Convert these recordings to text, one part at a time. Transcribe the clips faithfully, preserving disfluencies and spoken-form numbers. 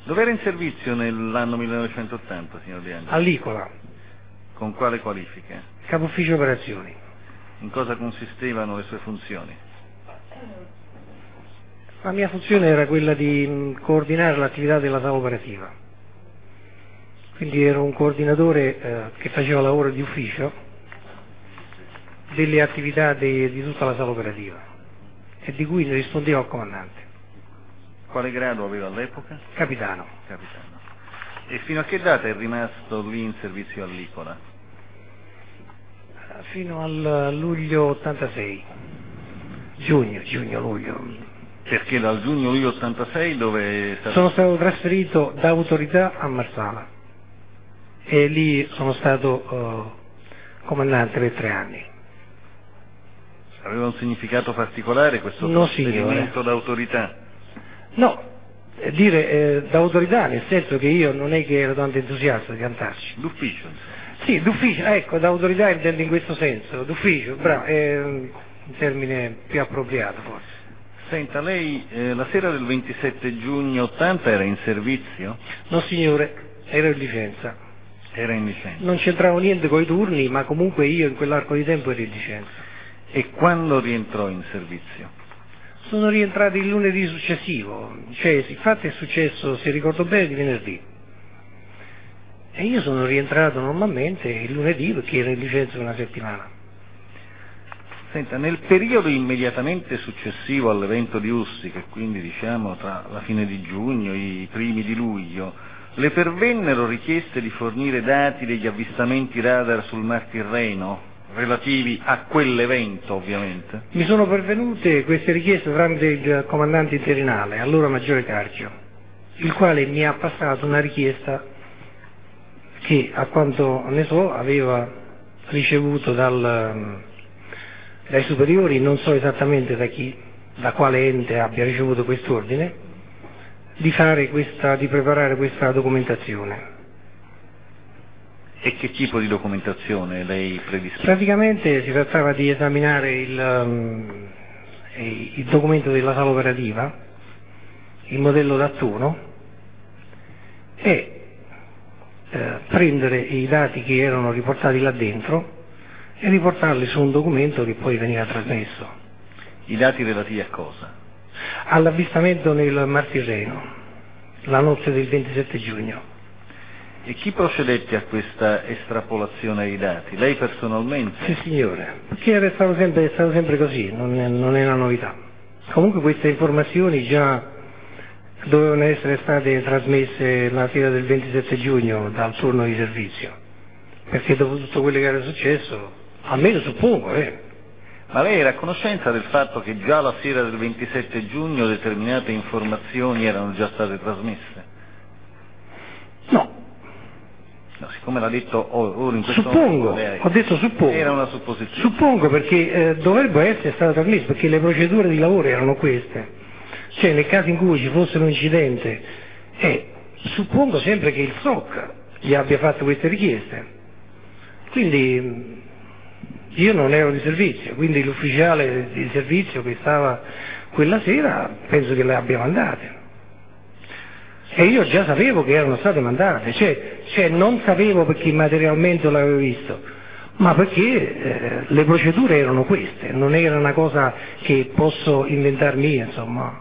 Dove era in servizio nell'anno millenovecentottanta, signor De Angelo? All'Icola, Con quale qualifica? capo ufficio operazioni. In cosa consistevano le sue funzioni? La mia funzione era quella di mh, coordinare l'attività della sala operativa. Quindi ero un coordinatore eh, che faceva lavoro di ufficio delle attività de, di tutta la sala operativa e di cui ne rispondevo al comandante. Quale grado aveva all'epoca? Capitano. Capitano. E fino a che data è rimasto lì in servizio all'Icola? Fino al luglio ottantasei. Giugno, giugno, luglio. Perché dal giugno-luglio ottantasei dove è stato... Sono stato trasferito da autorità a Marsala e lì sono stato uh, comandante per tre anni. Aveva un significato particolare questo No, trasferimento d'autorità? No, eh, dire eh, d'autorità nel senso che io non è che ero tanto entusiasta di cantarci. D'ufficio? Sì, d'ufficio, ecco, d'autorità intendo in questo senso, d'ufficio, bravo, è un termine più appropriato forse. Senta, lei eh, la sera del ventisette giugno ottanta era in servizio? No signore, ero in licenza. Era in licenza. Non c'entravo niente con i turni, ma comunque io in quell'arco di tempo ero in licenza. E quando rientrò in servizio? Sono rientrato il lunedì successivo, cioè il fatto è successo, se ricordo bene, di venerdì. E io sono rientrato normalmente il lunedì perché ero in licenza una settimana. Senta, nel periodo immediatamente successivo all'evento di Ustica, quindi diciamo tra la fine di giugno e i primi di luglio, le pervennero richieste di fornire dati degli avvistamenti radar sul Mar Tirreno, relativi a quell'evento ovviamente? Mi sono pervenute queste richieste tramite il comandante interinale, allora Maggiore Carcio, il quale mi ha passato una richiesta che, a quanto ne so, aveva ricevuto dal, dai superiori, non so esattamente da chi, da quale ente abbia ricevuto quest'ordine, di fare questa, di preparare questa documentazione. E che tipo di documentazione lei predispose? Praticamente si trattava di esaminare il, um, il documento della sala operativa, il modello da turno, e eh, prendere i dati che erano riportati là dentro e riportarli su un documento che poi veniva trasmesso. I dati relativi a cosa? All'avvistamento nel Mar Tirreno, la notte del ventisette giugno. E chi procedette a questa estrapolazione dei dati? Lei personalmente? Sì signore, perché era stato sempre, è stato sempre così, non è, non è una novità. Comunque queste informazioni già dovevano essere state trasmesse la sera del ventisette giugno dal turno di servizio, perché dopo tutto quello che era successo, almeno suppongo, eh. Ma lei era a conoscenza del fatto che già la sera del ventisette giugno determinate informazioni erano già state trasmesse? No. No, siccome l'ha detto ora in questo suppongo, momento, lei, ho detto suppongo. Era una supposizione. Suppongo perché eh, dovrebbero essere state trasmesse, perché le procedure di lavoro erano queste. Cioè nel caso in cui ci fosse un incidente, eh, suppongo sempre che il S O C gli abbia fatto queste richieste. Quindi io non ero di servizio, quindi l'ufficiale di servizio che stava quella sera penso che le abbia mandate. E io già sapevo che erano state mandate, cioè, cioè non sapevo perché materialmente l'avevo visto, ma perché eh, le procedure erano queste, non era una cosa che posso inventarmi io, insomma.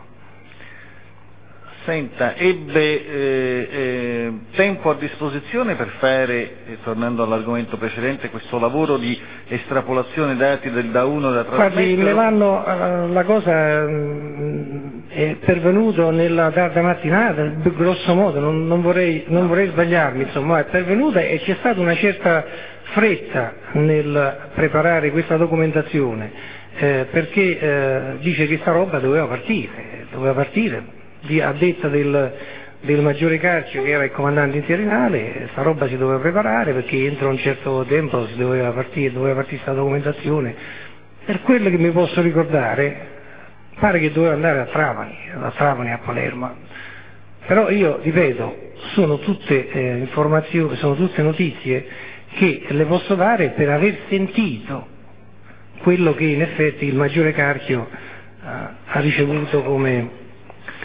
Senta, ebbe eh, eh, tempo a disposizione per fare, eh, tornando all'argomento precedente, questo lavoro di estrapolazione dati del da uno da trasmettere? Guardi, me l'hanno, uh, la cosa um, è pervenuto nella tarda mattinata, grosso modo, non, non, vorrei, non vorrei sbagliarmi, insomma, è pervenuta e c'è stata una certa fretta nel preparare questa documentazione, eh, perché eh, dice che sta roba doveva partire, doveva partire. A detta del, del Maggiore Carcio, che era il comandante interinale, sta roba si doveva preparare perché entro un certo tempo si doveva partire, doveva partire questa documentazione. Per quello che mi posso ricordare, pare che doveva andare a Trapani, da Trapani a Palermo. Però io, ripeto, sono tutte eh, informazioni, sono tutte notizie che le posso dare per aver sentito quello che in effetti il Maggiore Carcio eh, ha ricevuto come...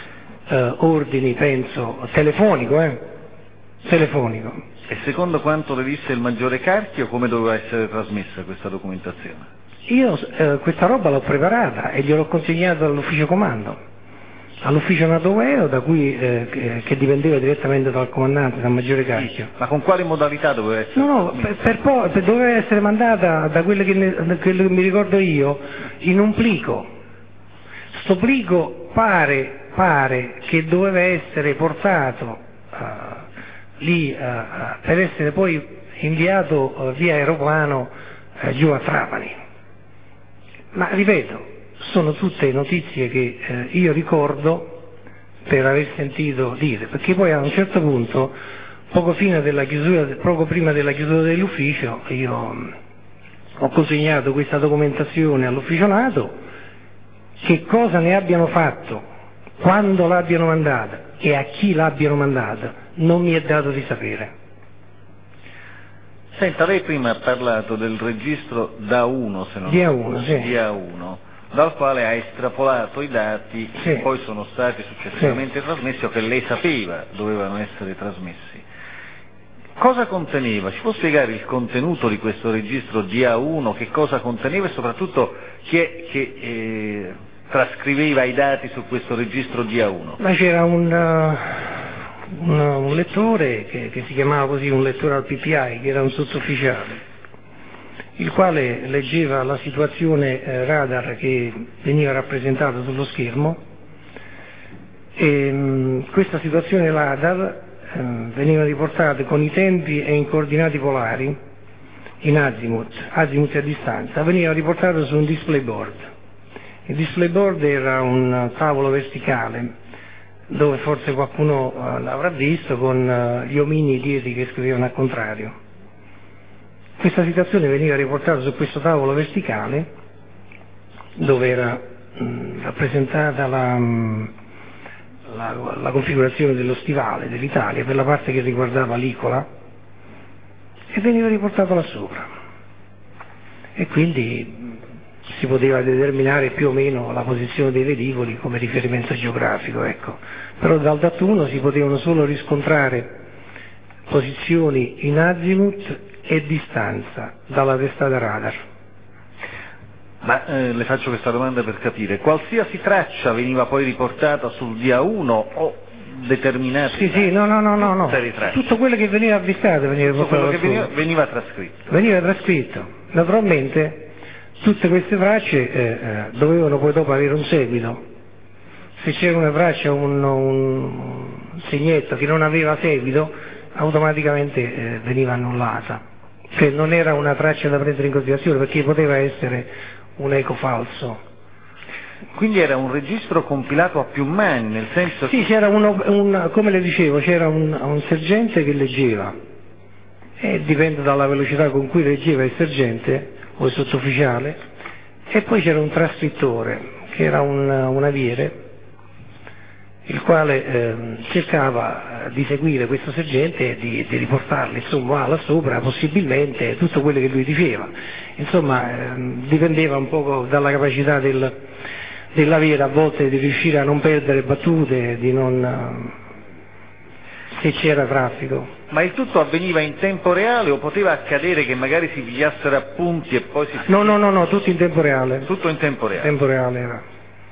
eh, ordini, penso, telefonico, eh? telefonico. E secondo quanto le disse il maggiore Carchio, come doveva essere trasmessa questa documentazione? Io eh, questa roba l'ho preparata e gliel'ho consegnata all'ufficio comando, all'ufficio NATO-Eo, da cui, eh, che, che dipendeva direttamente dal comandante, dal maggiore Carchio. Ma con quali modalità doveva essere? No, no, per, per poi, per doveva essere mandata, da quello che, ne, da quello che mi ricordo io, in un plico. Sto plico pare, pare che doveva essere portato uh, lì uh, per essere poi inviato uh, via aeroplano uh, giù a Trapani. Ma ripeto, sono tutte notizie che eh, io ricordo per aver sentito dire, perché poi a un certo punto, poco, fine della chiusura, poco prima della chiusura dell'ufficio, io mh, ho consegnato questa documentazione all'ufficio NATO. Che cosa ne abbiano fatto, quando l'abbiano mandata e a chi l'abbiano mandata, non mi è dato di sapere. Senta, lei prima ha parlato del registro D A uno, se non D A uno, sì. D A uno, dal quale ha estrapolato i dati sì. che poi sono stati successivamente sì. trasmessi o che lei sapeva dovevano essere trasmessi. Cosa conteneva? Ci può spiegare il contenuto di questo registro D A uno, che cosa conteneva e soprattutto chi è che eh, trascriveva i dati su questo registro D A uno? Ma c'era un... Uh... Un, un lettore che, che si chiamava così, un lettore al P P I, che era un sottufficiale, il quale leggeva la situazione eh, radar che veniva rappresentata sullo schermo e mh, questa situazione radar eh, veniva riportata con i tempi e in coordinate polari in azimuth, azimuth a distanza, veniva riportata su un display board. Il display board era un tavolo verticale dove forse qualcuno uh, l'avrà visto, con uh, gli omini dietro che scrivevano al contrario. Questa situazione veniva riportata su questo tavolo verticale dove era mh, rappresentata la, mh, la, la configurazione dello stivale dell'Italia per la parte che riguardava l'Icola e veniva riportato là sopra. E quindi si poteva determinare più o meno la posizione dei velivoli come riferimento geografico, ecco. Però dal D A uno si potevano solo riscontrare posizioni in azimuth e distanza dalla testata radar. Ma eh, le faccio questa domanda per capire, qualsiasi traccia veniva poi riportata sul D A uno o determinate? Sì, sì, no, no, no, no, no. Tracce? Tutto quello che veniva avvistato veniva riportato. Tutto quello che veniva, veniva trascritto? Veniva trascritto. Naturalmente tutte queste tracce eh, eh, dovevano poi dopo avere un seguito. Se c'era una traccia, un, un segnetto che non aveva seguito, automaticamente eh, veniva annullata, che non era una traccia da prendere in considerazione perché poteva essere un eco falso. Quindi era un registro compilato a più mani, nel senso Sì, c'era uno, un, come le dicevo, c'era un, un sergente che leggeva, e dipende dalla velocità con cui leggeva il sergente o il sottufficiale, e poi c'era un trascrittore che era un, un aviere, il quale eh, cercava di seguire questo sergente e di, di riportarle insomma là sopra possibilmente tutto quello che lui diceva. Insomma eh, dipendeva un po' dalla capacità del, dell'aviere a volte di riuscire a non perdere battute, di non, se c'era traffico. Ma il tutto avveniva in tempo reale o poteva accadere che magari si pigliassero appunti e poi si... No, no, no, no, tutto in tempo reale. Tutto in tempo reale? Tempo reale era.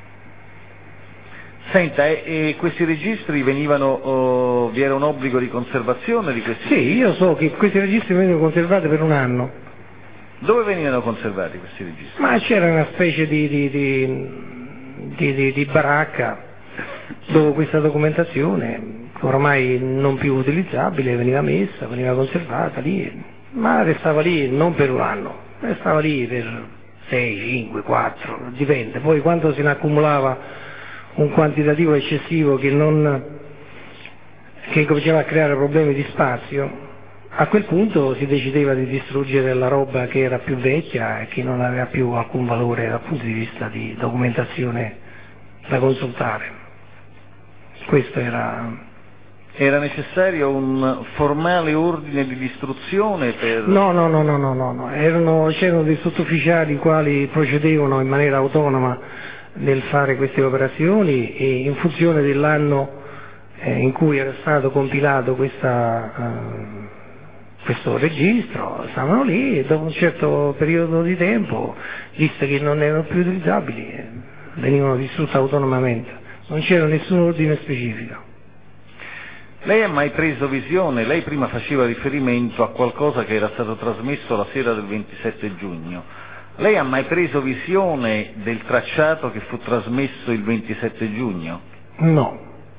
Senta, e, e questi registri venivano, oh, vi era un obbligo di conservazione di questi? Sì, io so che questi registri venivano conservati per un anno. Dove venivano conservati questi registri? Ma c'era una specie di, di, di, di, di, di baracca dove questa documentazione, ormai non più utilizzabile, veniva messa, veniva conservata lì, ma restava lì non per un anno, restava lì per sei, cinque, quattro, dipende. Poi quando se ne accumulava un quantitativo eccessivo che non che cominciava a creare problemi di spazio, a quel punto si decideva di distruggere la roba che era più vecchia e che non aveva più alcun valore dal punto di vista di documentazione da consultare. Questo era... Era necessario un formale ordine di distruzione per... No, no, no, no, no, no, no. Erano, c'erano dei sottufficiali i quali procedevano in maniera autonoma nel fare queste operazioni e in funzione dell'anno eh, in cui era stato compilato questa, eh, questo registro, stavano lì e dopo un certo periodo di tempo, visto che non erano più utilizzabili, eh, venivano distrutte autonomamente, non c'era nessun ordine specifico. Lei ha mai preso visione? Lei prima faceva riferimento a qualcosa che era stato trasmesso la sera del ventisette giugno. Lei ha mai preso visione del tracciato che fu trasmesso il ventisette giugno? No.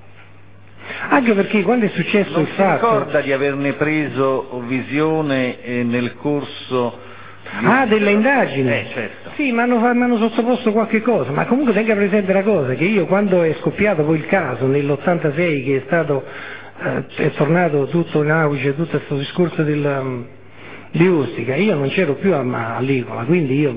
Anche perché quando è successo non il si fatto... ricorda di averne preso visione eh, nel corso di... Ah, delle indagini? Eh, certo. Sì, mi hanno sottoposto qualche cosa, ma comunque tenga presente una cosa, che io quando è scoppiato poi il caso, nell'ottantasei, che è stato... è tornato tutto in auge, tutto questo discorso del, di Ustica, io non c'ero più a, a Licola, quindi io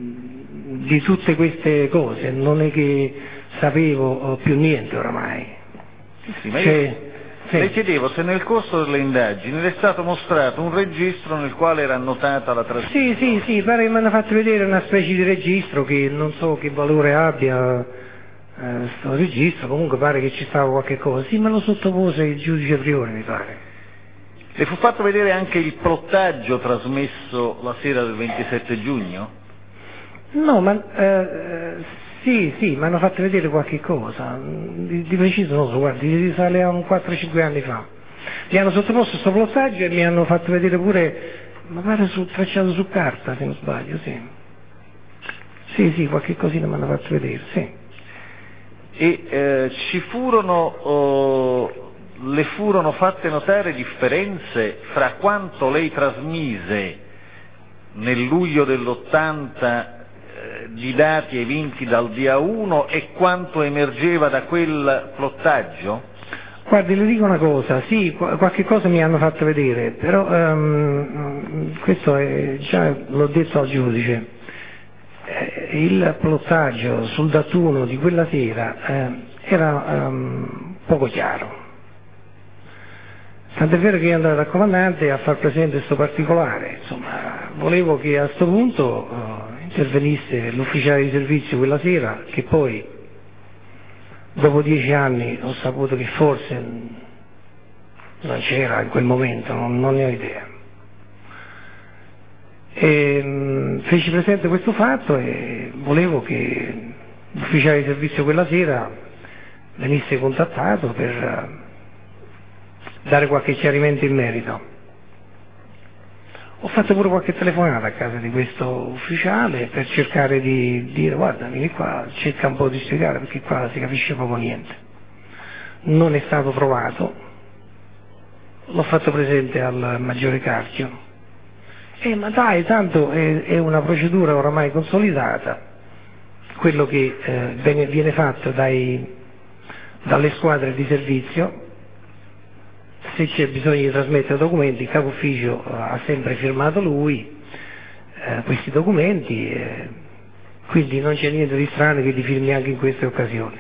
di tutte queste cose non è che sapevo più niente oramai. Sì, sì, ma cioè, io sì. Le chiedevo se nel corso delle indagini le è stato mostrato un registro nel quale era annotata la trasmissione. Sì, sì, sì, pare che mi hanno fatto vedere una specie di registro che non so che valore abbia. Questo registro, comunque pare che ci stava qualche cosa, sì, me lo sottopose il giudice Priore, mi pare. Le fu fatto vedere anche il plottaggio trasmesso la sera del ventisette giugno? No, ma eh, sì, sì, mi hanno fatto vedere qualche cosa, di, di preciso non so, guardi, risale a un quattro cinque anni fa. Mi hanno sottoposto questo plottaggio e mi hanno fatto vedere pure, mi pare sul tracciato su carta, se non sbaglio, sì. Sì, sì, qualche cosina mi hanno fatto vedere, sì. E eh, ci furono, oh, le furono fatte notare differenze fra quanto lei trasmise nel luglio dell'ottanta eh, di dati ai vinti dal D A uno e quanto emergeva da quel plottaggio? Guardi, le dico una cosa, sì, qualche cosa mi hanno fatto vedere, però um, questo è, già l'ho detto al giudice. Il plottaggio sul datuno di quella sera eh, era um, poco chiaro. Tant'è vero che è andato al comandante a far presente questo particolare. Insomma, volevo che a questo punto uh, intervenisse l'ufficiale di servizio quella sera, che poi dopo dieci anni ho saputo che forse non c'era in quel momento, non, non ne ho idea. E, mh, feci presente questo fatto e volevo che l'ufficiale di servizio quella sera venisse contattato per uh, dare qualche chiarimento in merito. Ho fatto pure qualche telefonata a casa di questo ufficiale per cercare di dire guarda, vieni qua, cerca un po' di spiegare perché qua si capisce poco niente. Non è stato trovato, l'ho fatto presente al maggiore Carchio. Eh, ma dai, tanto è, è una procedura oramai consolidata, quello che eh, viene, viene fatto dai, dalle squadre di servizio, se c'è bisogno di trasmettere documenti, il capo ufficio eh, ha sempre firmato lui eh, questi documenti, eh, quindi non c'è niente di strano che li firmi anche in queste occasioni.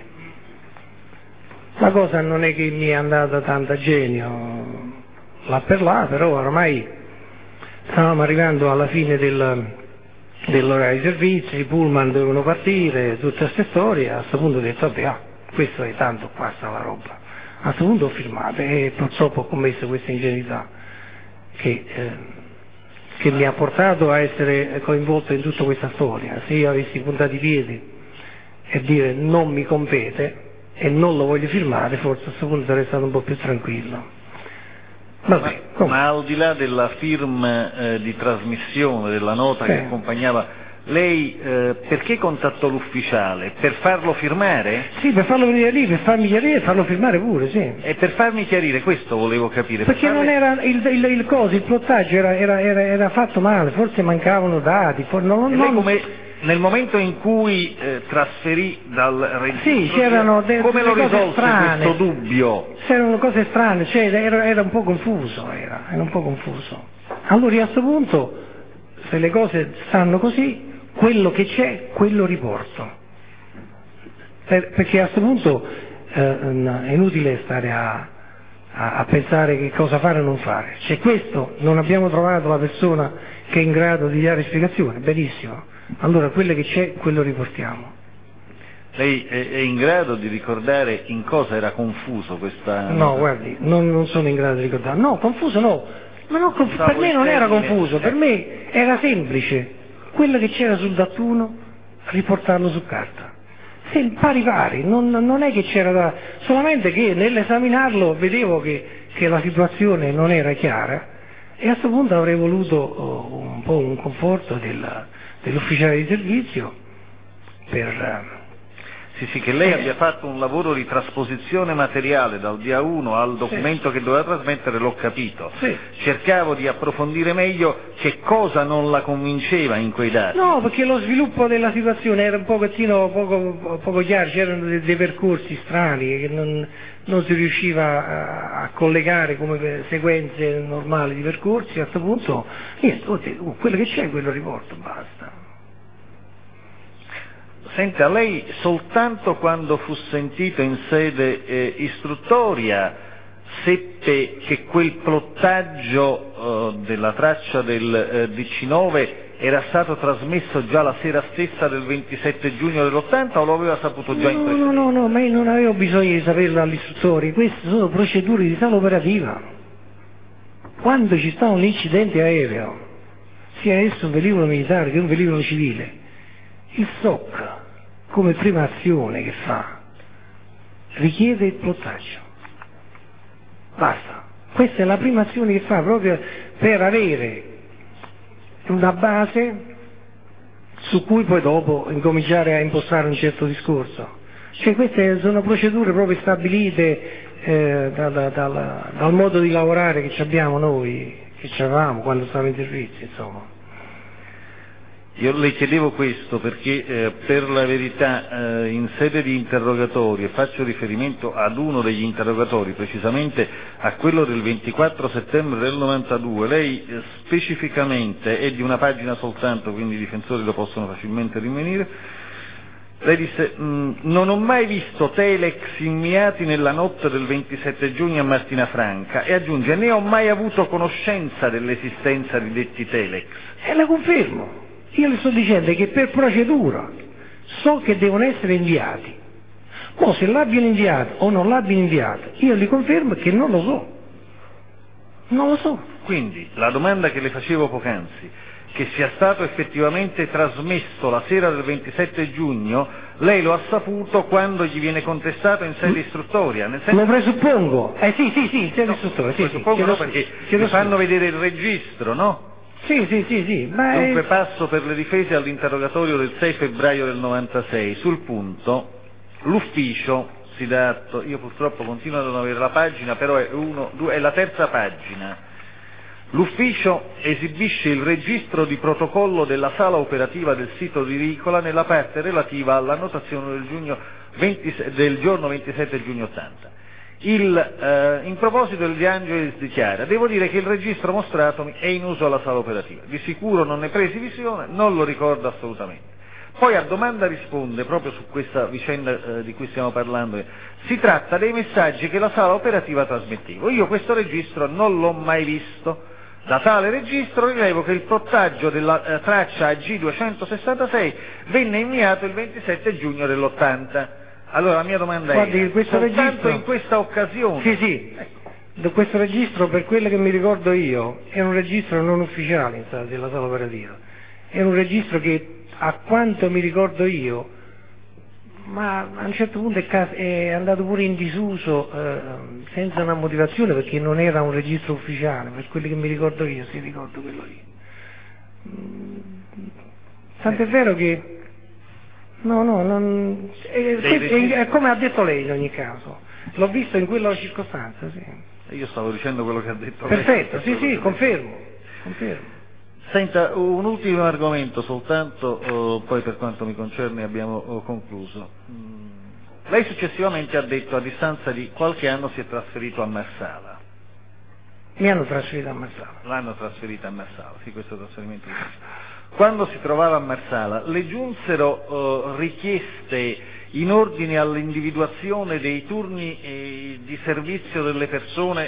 La cosa non è che mi è andata tanta genio là per là, però oramai stavamo arrivando alla fine del, dell'orario di servizio, i pullman dovevano partire, tutte queste storie, a questo punto ho detto vabbè, ah, questo è tanto, qua sta la roba. A questo punto ho firmato e purtroppo ho commesso questa ingenuità che, eh, che mi ha portato a essere coinvolto in tutta questa storia. Se io avessi puntato i piedi e dire non mi compete e non lo voglio firmare, forse a questo punto sarei stato un po' più tranquillo. Vabbè, ma, ma al di là della firma eh, di trasmissione, della nota sì. che accompagnava, lei eh, perché contattò l'ufficiale? Per farlo firmare? Sì, per farlo venire lì, per farmi chiarire e farlo firmare pure, sì. E per farmi chiarire, questo volevo capire. Perché per non farle... era il, il, il coso, il plottaggio era, era, era, era fatto male, forse mancavano dati, for, non, e lei non... come... Nel momento in cui eh, trasferì dal registro, sì, c'erano de- come lo risolse strane. questo dubbio? C'erano cose strane, cioè era, era un po' confuso, era, era un po' confuso. Allora a questo punto, se le cose stanno così, quello che c'è, quello riporto. Per, perché a questo punto eh, è inutile stare a, a, a pensare che cosa fare o non fare. C'è questo, non abbiamo trovato la persona che è in grado di dare spiegazione, benissimo. Allora quello che c'è, quello riportiamo. Lei è, è in grado di ricordare in cosa era confuso questa... No, guardi, non, non sono in grado di ricordare. No, confuso no. Ma no, conf- per me non era confuso, per me era semplice. Quello che c'era sul dattuno, riportarlo su carta. Se pari pari, non, non è che c'era da... solamente che nell'esaminarlo vedevo che, che la situazione non era chiara e a questo punto avrei voluto oh, un po' un conforto del, dell'ufficiale di servizio per... Sì, sì, che lei abbia fatto un lavoro di trasposizione materiale dal D A uno al documento sì. che doveva trasmettere, l'ho capito. Sì. Cercavo di approfondire meglio che cosa non la convinceva in quei dati. No, perché lo sviluppo della situazione era un pochettino poco, poco chiaro, c'erano dei, dei percorsi strani che non, non si riusciva a, a collegare come sequenze normali di percorsi, a questo punto niente, oh, quello che c'è quello riporto, basta. Senta, lei soltanto quando fu sentito in sede eh, istruttoria seppe che quel plottaggio eh, della traccia del eh, D C nove era stato trasmesso già la sera stessa del ventisette giugno dell'ottanta o lo aveva saputo già in precedenza? No, no, no, ma io non avevo bisogno di saperlo dagli istruttori, queste sono procedure di sala operativa. Quando ci sta un incidente aereo, sia esso un velivolo militare che un velivolo civile, il S O C, come prima azione che fa, richiede il plottaggio. Basta. Questa è la prima azione che fa proprio per avere una base su cui poi dopo incominciare a impostare un certo discorso. Cioè queste sono procedure proprio stabilite eh, da, da, da, dal modo di lavorare che abbiamo noi, che avevamo quando stavo in servizio, insomma. Io le chiedevo questo perché eh, per la verità eh, in sede di interrogatorio, e faccio riferimento ad uno degli interrogatori, precisamente a quello del ventiquattro settembre del novantadue, lei eh, specificamente, è di una pagina soltanto, quindi i difensori lo possono facilmente rinvenire, lei disse non ho mai visto telex inviati nella notte del ventisette giugno a Martina Franca, e aggiunge né ho mai avuto conoscenza dell'esistenza di detti telex. E la confermo. Io le sto dicendo che per procedura so che devono essere inviati. Poi se l'abbiano inviato o non l'abbiano inviato, io li confermo che non lo so. Non lo so. Quindi la domanda che le facevo poc'anzi, che sia stato effettivamente trasmesso la sera del ventisette giugno, lei lo ha saputo quando gli viene contestato in sede istruttoria? Nel senso... Lo presuppongo. Eh sì, sì, sì, in sede no, istruttoria. Sì, presuppongo sì, no, perché mi fanno vedere il registro, no? Sì, sì, sì, sì. Ma Dunque è... passo per le difese all'interrogatorio del sei febbraio del novantasei. Sul punto, l'ufficio si dà atto, io purtroppo continuo a non avere la pagina, però è, uno, due, è la terza pagina. L'ufficio esibisce il registro di protocollo della sala operativa del sito di Ricola nella parte relativa all'annotazione del, giugno ventisette, del giorno ventisette giugno ottanta. Il, eh, in proposito il De Angelis dichiara: devo dire che il registro mostratomi è in uso alla sala operativa, di sicuro non ne presi visione, non lo ricordo assolutamente. Poi a domanda risponde, proprio su questa vicenda eh, di cui stiamo parlando, si tratta dei messaggi che la sala operativa trasmetteva. Io questo registro non l'ho mai visto. Da tale registro rilevo che il plottaggio della eh, traccia A G duecentosessantasei venne inviato il ventisette giugno dell'ottanta. Allora la mia domanda Guardi, è, questo soltanto registro... in questa occasione... Sì, sì, ecco. Questo registro, per quello che mi ricordo io, è un registro non ufficiale in sala, della sala operativa. È un registro che, a quanto mi ricordo io, ma a un certo punto è, cas- è andato pure in disuso eh, senza una motivazione, perché non era un registro ufficiale, per quello che mi ricordo io, se ricordo quello lì. Tant'è vero che... No, no, non... è, è, è come ha detto lei in ogni caso. L'ho visto in quella circostanza, sì. Io stavo dicendo quello che ha detto Perfetto, lei. sì, sì, confermo, confermo. Senta, un ultimo argomento soltanto, oh, poi per quanto mi concerne abbiamo oh, concluso. Mm. Lei successivamente ha detto a distanza di qualche anno si è trasferito a Marsala. Mi hanno trasferito a Marsala. L'hanno trasferita a Marsala, sì, questo trasferimento di Marsala. Quando si trovava a Marsala, le giunsero uh, richieste in ordine all'individuazione dei turni eh, di servizio delle persone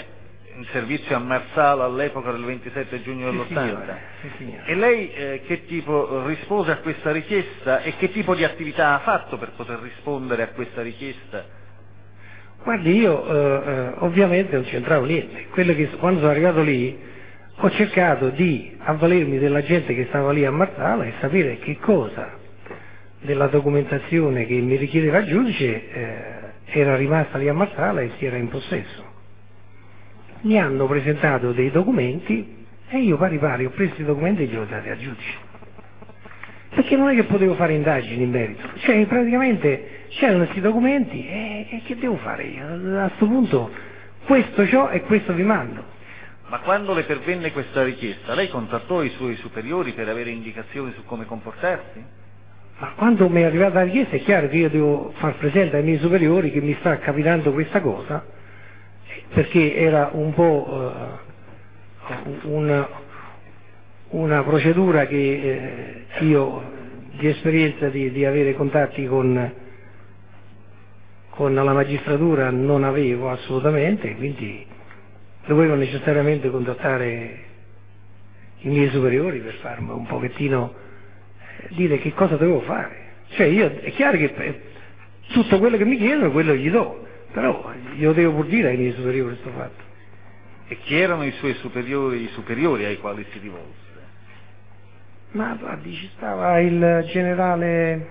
in servizio a Marsala all'epoca del ventisette giugno dell'ottanta. Sì, signore. E lei eh, che tipo rispose a questa richiesta e che tipo di attività ha fatto per poter rispondere a questa richiesta? Guardi, io eh, eh, ovviamente non c'entravo niente. Quello che, quando sono arrivato lì ho cercato di avvalermi della gente che stava lì a Marsala e sapere che cosa della documentazione che mi richiedeva il giudice eh, era rimasta lì a Marsala e si era in possesso. Mi hanno presentato dei documenti e io pari pari ho preso i documenti e li ho dati al giudice. Perché non è che potevo fare indagini in merito. Cioè praticamente c'erano questi documenti e, e che devo fare io? A questo punto questo c'ho e questo vi mando. Ma quando le pervenne questa richiesta, lei contattò i suoi superiori per avere indicazioni su come comportarsi? Ma quando mi è arrivata la richiesta è chiaro che io devo far presente ai miei superiori che mi sta capitando questa cosa, perché era un po' uh, una, una procedura che eh, io di esperienza di, di avere contatti con, con la magistratura non avevo assolutamente, quindi dovevo necessariamente contattare i miei superiori per farmi un pochettino eh, dire che cosa dovevo fare. Cioè io, è chiaro che eh, tutto quello che mi chiedono quello gli do, però io devo pur dire ai miei superiori questo fatto. E chi erano i suoi superiori, i superiori ai quali si rivolse? Ma guardi, ci stava il generale,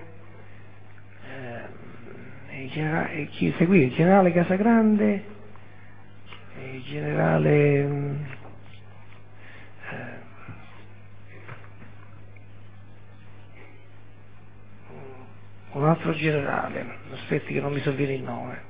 eh, il generale chi seguì? Il generale Casagrande, il generale eh, un altro generale, aspetti che non mi sovviene il nome.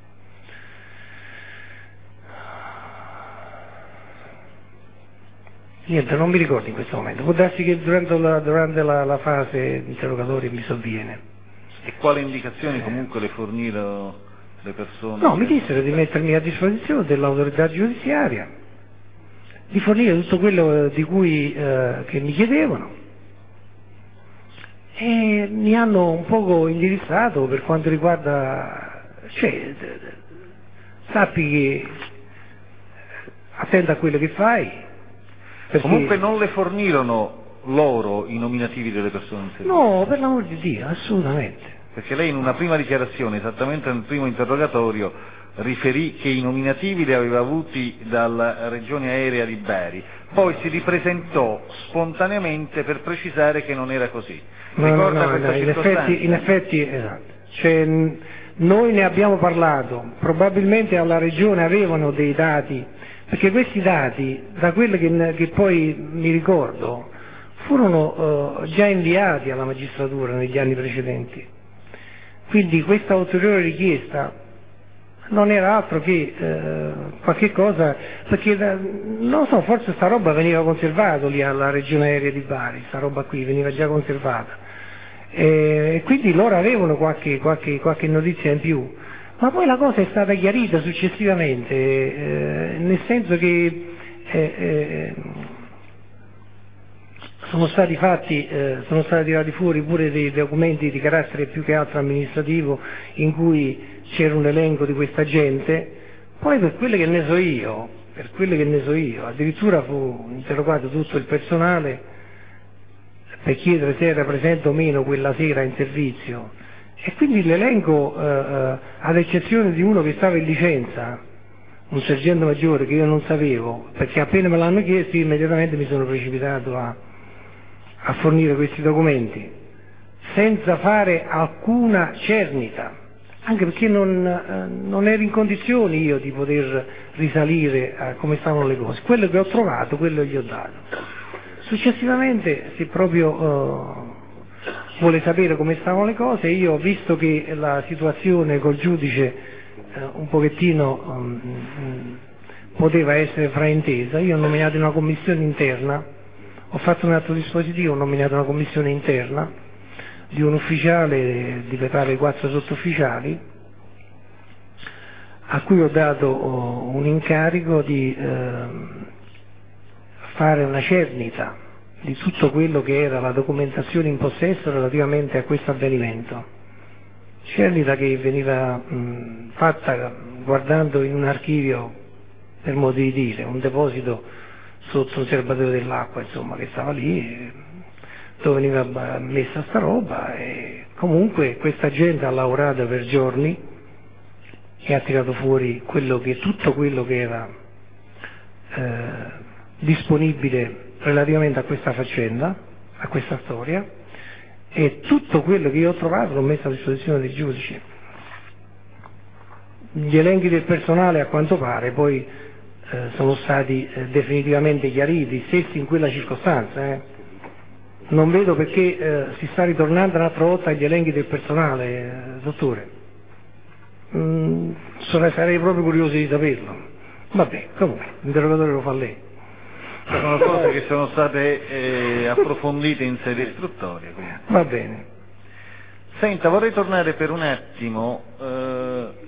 Niente, non mi ricordo in questo momento, può darsi che durante la, durante la, la fase interrogatoria mi sovviene. E quali indicazioni comunque le fornirono le persone? No, mi dissero di mettermi a disposizione dell'autorità giudiziaria, di fornire tutto quello di cui eh, che mi chiedevano e mi hanno un poco indirizzato per quanto riguarda, cioè, sappi che attenta a quello che fai. Perché... Comunque non le fornirono loro i nominativi delle persone in servizio? No, per l'amor di Dio, assolutamente. Perché lei in una prima dichiarazione, esattamente nel primo interrogatorio, riferì che i nominativi li aveva avuti dalla regione aerea di Bari, poi si ripresentò spontaneamente per precisare che non era così. No, Ricorda no, no, questa no, in circostanza? effetti, in effetti esatto. Cioè, noi ne abbiamo parlato, probabilmente alla regione avevano dei dati, perché questi dati, da quello che, che poi mi ricordo, furono uh, già inviati alla magistratura negli anni precedenti. Quindi questa ulteriore richiesta non era altro che eh, qualche cosa, perché da, non so, forse sta roba veniva conservata lì alla regione aerea di Bari, sta roba qui veniva già conservata. E quindi loro avevano qualche, qualche, qualche notizia in più. Ma poi la cosa è stata chiarita successivamente, eh, nel senso che eh, eh, sono stati fatti, eh, sono stati tirati fuori pure dei documenti di carattere più che altro amministrativo in cui c'era un elenco di questa gente. Poi per quello che ne so io, per quello che ne so io, addirittura fu interrogato tutto il personale per chiedere se era presente o meno quella sera in servizio. E quindi l'elenco, eh, eh, ad eccezione di uno che stava in licenza, un sergente maggiore che io non sapevo, perché appena me l'hanno chiesto io immediatamente mi sono precipitato a, a fornire questi documenti, senza fare alcuna cernita, anche perché non, eh, non ero in condizioni io di poter risalire a come stavano le cose. Quello che ho trovato, quello gli ho dato. Successivamente, se proprio... Eh, vuole sapere come stavano le cose, io ho visto che la situazione col giudice eh, un pochettino um, um, poteva essere fraintesa, io ho nominato una commissione interna, ho fatto un atto dispositivo, ho nominato una commissione interna di un ufficiale di totale quattro sottufficiali a cui ho dato oh, un incarico di eh, fare una cernita di tutto quello che era la documentazione in possesso relativamente a questo avvenimento. Cernita che veniva mh, fatta guardando in un archivio per modo di dire, un deposito sotto un serbatoio dell'acqua, insomma, che stava lì, dove veniva messa sta roba, e comunque questa gente ha lavorato per giorni e ha tirato fuori quello che, tutto quello che era eh, disponibile relativamente a questa faccenda, a questa storia, e tutto quello che io ho trovato l'ho messo a disposizione dei giudici. Gli elenchi del personale, a quanto pare, poi eh, sono stati eh, definitivamente chiariti, stessi in quella circostanza. Eh. Non vedo perché eh, si sta ritornando un'altra volta agli elenchi del personale, eh, dottore. Mm, sarei proprio curioso di saperlo. Vabbè, comunque, l'interrogatorio lo fa lei. Sono cose che sono state eh, approfondite in sede istruttoria. Quindi. Va bene. Senta, vorrei tornare per un attimo... Eh,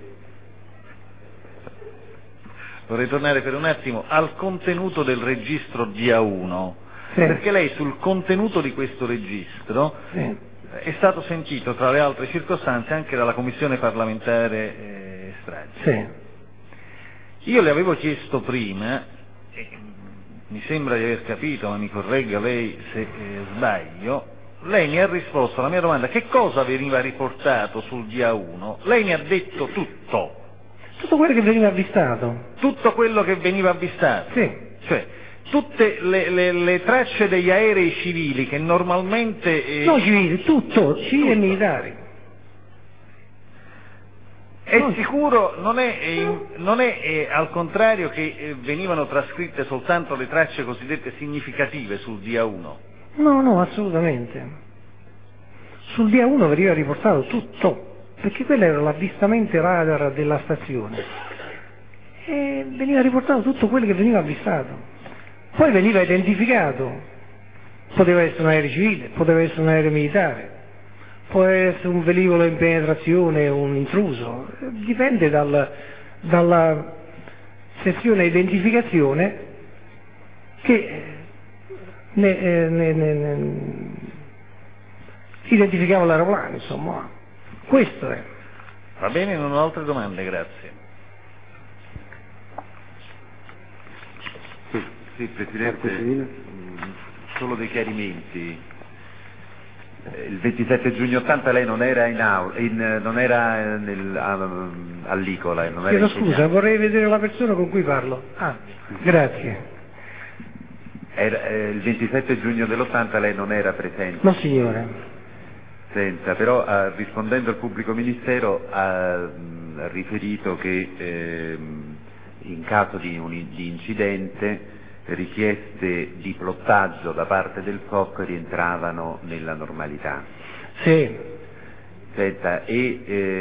Vorrei tornare per un attimo al contenuto del registro D A uno, sì. Perché lei sul contenuto di questo registro sì. È stato sentito, tra le altre circostanze, anche dalla Commissione parlamentare eh, stragi. Sì. Io le avevo chiesto prima, e mi sembra di aver capito, ma mi corregga lei se eh, sbaglio, lei mi ha risposto alla mia domanda che cosa veniva riportato sul D A uno, lei mi ha detto tutto. Tutto quello che veniva avvistato. Tutto quello che veniva avvistato? Sì. Cioè, tutte le, le, le tracce degli aerei civili che normalmente... Eh... No, civili, tutto, civili e militari. È no. Sicuro, non è, eh, non è eh, al contrario che eh, venivano trascritte soltanto le tracce cosiddette significative sul D A uno? No, no, assolutamente. Sul D A uno veniva riportato tutto. Perché quello era l'avvistamento radar della stazione e veniva riportato tutto quello che veniva avvistato, poi veniva identificato, poteva essere un aereo civile, poteva essere un aereo militare, può essere un velivolo in penetrazione, un intruso, dipende dal, dalla sezione identificazione che ne, ne, ne, ne, identificava l'aeroplano, insomma. Questo è. Va bene, non ho altre domande, grazie. Sì, sì Presidente, solo dei chiarimenti. Il ventisette giugno ottanta lei non era in aula, in, non era nel, a, all'Icola. Non Chiedo scusa, vorrei vedere la persona con cui parlo. Ah, grazie. Era, eh, il ventisette giugno dell'ottanta lei non era presente? No, signore. Senza, però eh, rispondendo al pubblico ministero ha mh, riferito che eh, in caso di, un, di incidente richieste di plottaggio da parte del F O C rientravano nella normalità. Sì. Senta, e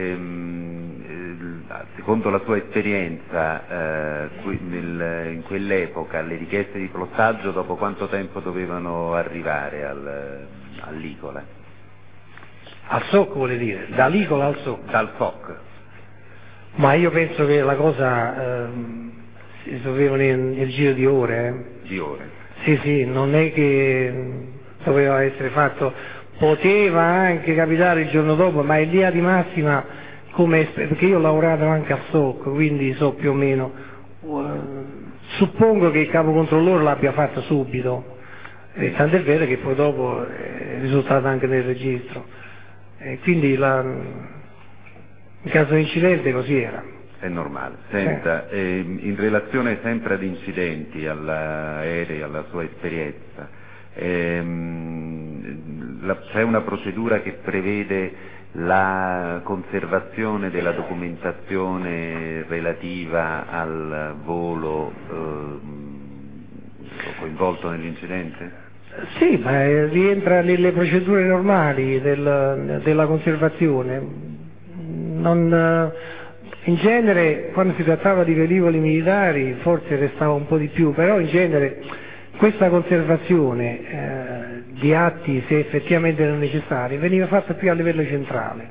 ehm, secondo la sua esperienza eh, nel, in quell'epoca le richieste di plottaggio dopo quanto tempo dovevano arrivare al, all'Icola? Al S O C vuole dire, dall'Icola al S O C? Dal F O C. Ma io penso che la cosa ehm, si risolveva nel, nel giro di ore. Eh. Di ore? Sì, sì, non è che doveva essere fatto, poteva anche capitare il giorno dopo, ma in linea di massima, come, perché io ho lavorato anche al S O C, quindi so più o meno, uh, suppongo che il capo controllore l'abbia fatto subito, eh, tant'è vero che poi dopo è risultato anche nel registro. E quindi la, in caso di incidente così era. È normale. Senta, sì. eh, in relazione sempre ad incidenti, all'aereo, alla sua esperienza, ehm, la, c'è una procedura che prevede la conservazione della documentazione relativa al volo eh, coinvolto nell'incidente? Sì, ma rientra nelle procedure normali del, della conservazione. Non, in genere, quando si trattava di velivoli militari, forse restava un po' di più, però in genere questa conservazione eh, di atti, se effettivamente erano necessari, veniva fatta più a livello centrale,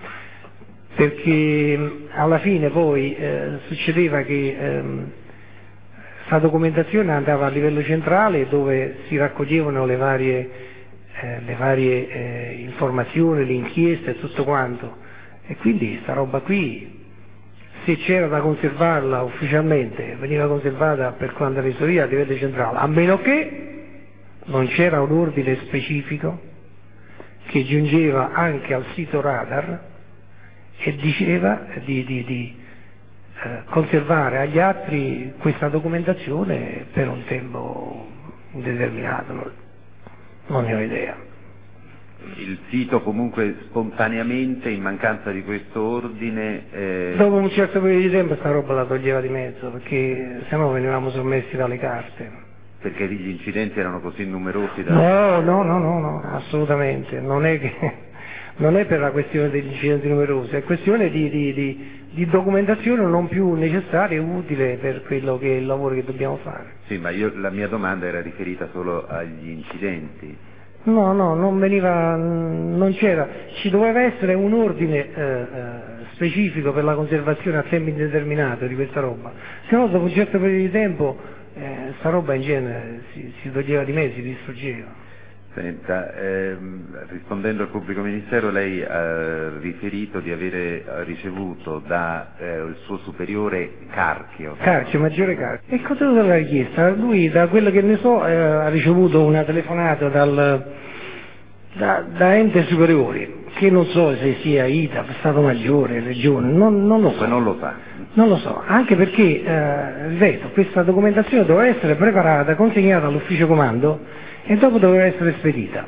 perché alla fine poi eh, succedeva che ehm, la documentazione andava a livello centrale dove si raccoglievano le varie, eh, le varie eh, informazioni, le inchieste e tutto quanto, e quindi sta roba qui se c'era da conservarla ufficialmente, veniva conservata per quanto resoria a livello centrale, a meno che non c'era un ordine specifico che giungeva anche al sito radar e diceva di, di, di eh, conservare agli altri questa documentazione per un tempo indeterminato, non, non ne ho idea. Il sito comunque spontaneamente, in mancanza di questo ordine... Eh... Dopo un certo periodo di tempo sta roba la toglieva di mezzo, perché sennò venivamo sommessi dalle carte. Perché gli incidenti erano così numerosi da... No, no, no, no, no, assolutamente. Non è, che, non è per la questione degli incidenti numerosi, è questione di, di, di, di documentazione non più necessaria e utile per quello che è il lavoro che dobbiamo fare. Sì, ma io, la mia domanda era riferita solo agli incidenti. No, no, non veniva, non c'era, ci doveva essere un ordine eh, eh, specifico per la conservazione a tempo indeterminato di questa roba, se no dopo un certo periodo di tempo eh, sta roba in genere si, si toglieva di me, si distruggeva. Senta, ehm, rispondendo al pubblico ministero, lei ha riferito di avere ricevuto da eh, il suo superiore Carchio. Carchio, maggiore Carchio. E cosa l'ha richiesta? Lui, da quello che ne so, eh, ha ricevuto una telefonata dal, da, da ente superiore, che non so se sia I T A F, Stato Maggiore, Regione, non, non lo so. Non lo sa. Non lo so, anche perché, eh, ripeto, questa documentazione doveva essere preparata, consegnata all'ufficio comando, e dopo doveva essere spedita.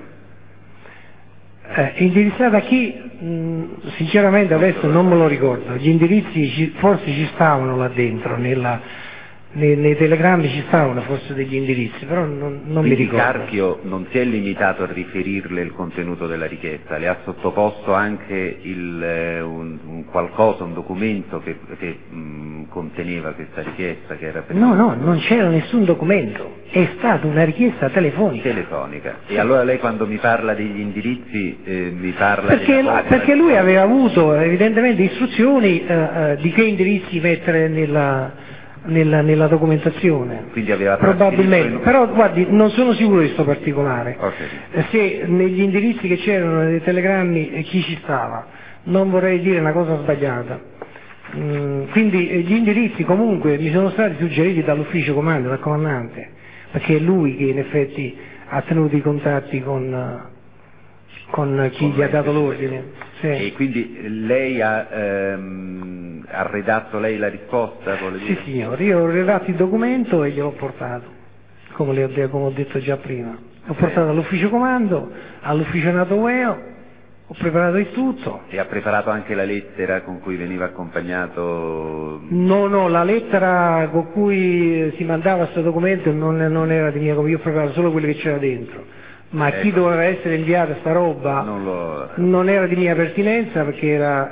Eh, indirizzata a chi? Mh, sinceramente adesso non me lo ricordo, gli indirizzi ci, forse ci stavano là dentro, nella, nei, nei telegrammi ci stavano forse degli indirizzi, però non, non mi ricordo. Carchio non si è limitato a riferirle il contenuto della richiesta, le ha sottoposto anche il, un, un qualcosa, un documento che, che mh, conteneva questa richiesta? Che era per no, no, non c'era nessun documento, è stata una richiesta telefonica. Telefonica. E allora lei quando mi parla degli indirizzi eh, mi parla... Perché, la, perché lui aveva avuto evidentemente istruzioni eh, eh, di che indirizzi mettere nella... Nella, nella documentazione, quindi aveva probabilmente, però guardi, non sono sicuro di questo particolare. Okay. Se negli indirizzi che c'erano nei telegrammi chi ci stava, non vorrei dire una cosa sbagliata. Mm, quindi gli indirizzi comunque mi sono stati suggeriti dall'ufficio comando, dal comandante, perché è lui che in effetti ha tenuto i contatti con, con chi con gli ha dato l'ordine. Sì. E quindi lei ha, ehm, ha redatto lei la risposta? Sì signore, io ho redatto il documento e gliel'ho portato, come, le ho, come ho detto già prima. L'ho portato all'ufficio comando, all'ufficio NATO U E O, ho preparato il tutto. E ha preparato anche la lettera con cui veniva accompagnato? No, no, la lettera con cui si mandava questo documento non, non era di mia, io ho preparato solo quello che c'era dentro. Ma ecco, chi doveva essere inviata sta roba non, lo... non era di mia pertinenza, perché era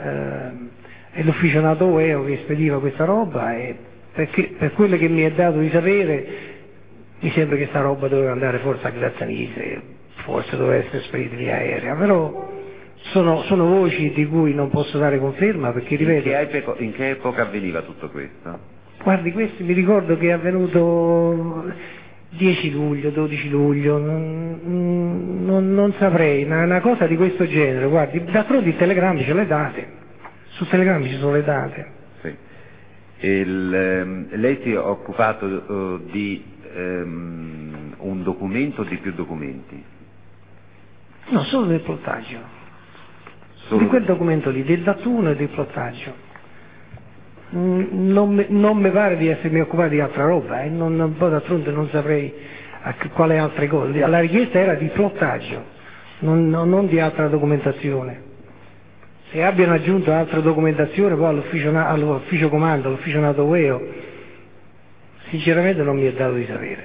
eh, l'ufficio NATO U E O che spediva questa roba, e perché, per quello che mi è dato di sapere mi sembra che sta roba doveva andare forse a Grazzanise, forse doveva essere spedita via aerea, però sono, sono voci di cui non posso dare conferma, perché ripeto... In che, epoca, in che epoca avveniva tutto questo? Guardi, questo mi ricordo che è avvenuto... dieci luglio, dodici luglio, non, non, non saprei, ma una cosa di questo genere, guardi, d'altronde i telegrammi ce le date, su telegrammi ci sono le date. Sì. Il, ehm, lei si è occupato uh, di um, un documento o di più documenti? No, solo del plottaggio, solo di quel documento lì, del D A T uno e del plottaggio. Non, non mi pare di essermi occupato di altra roba, eh? non, non, poi d'altronde non saprei a quale altre cose. La richiesta era di plottaggio, non, non, non di altra documentazione. Se abbiano aggiunto altra documentazione poi all'ufficio, all'ufficio comando, all'ufficio NATO U E O, sinceramente non mi è dato di sapere.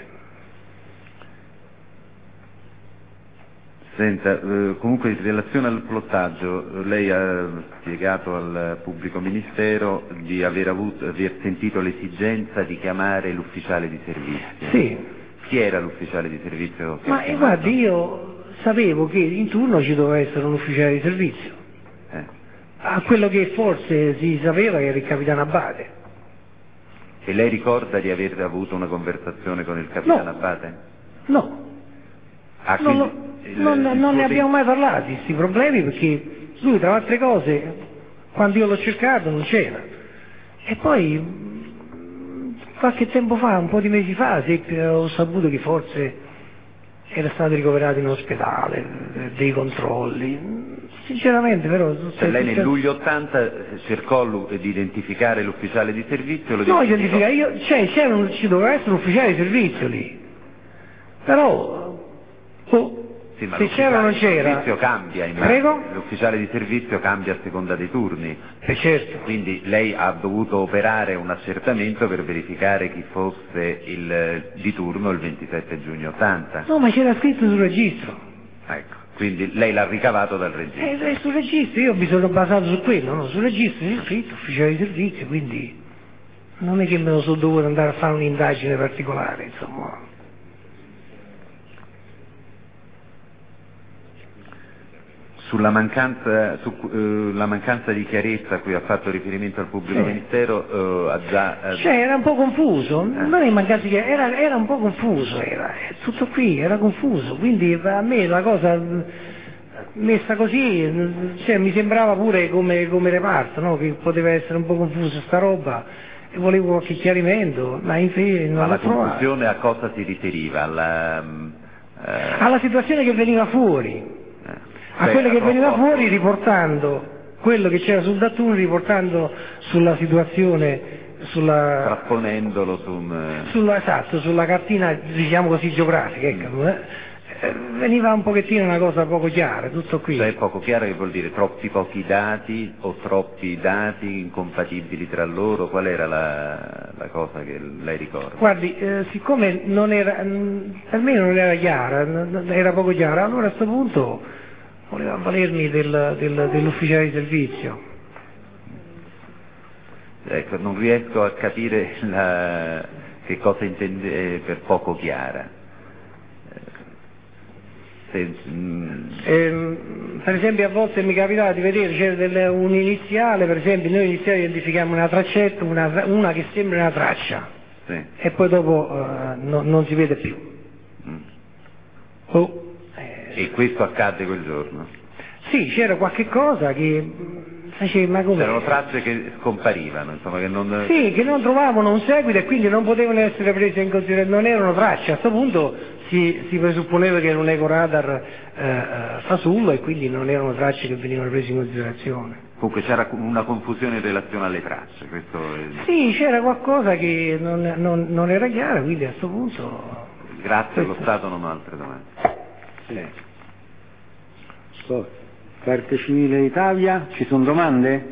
Senta, eh, comunque in relazione al plottaggio, lei ha spiegato al pubblico ministero di aver, avuto, aver sentito l'esigenza di chiamare l'ufficiale di servizio. Sì. Chi era l'ufficiale di servizio? Ma eh, guardi, io sapevo che in turno ci doveva essere un ufficiale di servizio. Eh. A quello che forse si sapeva che era il capitano Abate. E lei ricorda di aver avuto una conversazione con il capitano no. Abate? No. Ah, non, lo, il, non, il non ne abbiamo mai parlato di questi problemi, perché lui tra altre cose quando io l'ho cercato non c'era E poi qualche tempo fa, un po' di mesi fa, ho saputo che forse era stato ricoverato in ospedale, dei controlli. Sinceramente, però... Cioè, lei nel luglio ottanta cercò di identificare l'ufficiale di servizio? Lo no, identificare, io, cioè, c'era, ci doveva essere un ufficiale di servizio lì, però... Oh, sì, ma se c'era o non c'era... Il servizio cambia, Prego? L'ufficiale di servizio cambia a seconda dei turni. Eh certo. Quindi lei ha dovuto operare un accertamento per verificare chi fosse il di turno il ventisette giugno ottanta. No, ma c'era scritto sul registro. Ecco, quindi lei l'ha ricavato dal registro. Eh, è sul registro, io mi sono basato su quello, no? Sul registro c'è scritto ufficiale di servizio, quindi non è che me lo sono dovuto andare a fare un'indagine particolare, insomma. Sulla mancanza, su, eh, la mancanza di chiarezza a cui ha fatto riferimento al pubblico sì. ministero, eh, ha già... Eh, cioè era un po' confuso, eh. non è mancanza di chiarezza, era, era un po' confuso, era tutto qui, era confuso, quindi a me la cosa messa così, cioè, mi sembrava pure come, come reparto, no? Che poteva essere un po' confuso sta roba, e volevo qualche chiarimento, ma infine non ma la l'ho trovato. confusione a cosa si riferiva? Alla, eh, alla situazione che veniva fuori. A quello che veniva fuori riportando quello che c'era sul Datun, riportando sulla situazione, sulla... trasponendolo su un... Sulla, esatto, sulla cartina, diciamo così, geografica, ecco, eh, veniva un pochettino una cosa poco chiara, tutto qui. Cioè poco chiara che vuol dire troppi pochi dati o troppi dati incompatibili tra loro? Qual era la, la cosa che lei ricorda? Guardi, eh, siccome non era, per me non era chiara, era poco chiara, allora a questo punto... voleva avvalermi del, del, dell'ufficiale di servizio. Ecco, non riesco a capire la, che cosa intende per poco chiara. Se, mm... eh, per esempio a volte mi capitava di vedere, c'era un iniziale, per esempio noi iniziali identifichiamo una traccetta, una, una che sembra una traccia, sì. E poi dopo uh, no, non si vede più. Mm. Oh. E questo accadde quel giorno? Sì, c'era qualche cosa che faceva, ma come? C'erano tracce che scomparivano, insomma, che non... Sì, che non trovavano un seguito e quindi non potevano essere prese in considerazione, non erano tracce. A questo punto si, si presupponeva che era un ecoradar eh, fasullo e quindi non erano tracce che venivano prese in considerazione. Comunque c'era una confusione in relazione alle tracce, questo è... Sì, c'era qualcosa che non, non, non era chiaro, quindi a questo punto... Grazie, allo Stato non ho altre domande. Sì. Parte Civile Italia, ci sono domande?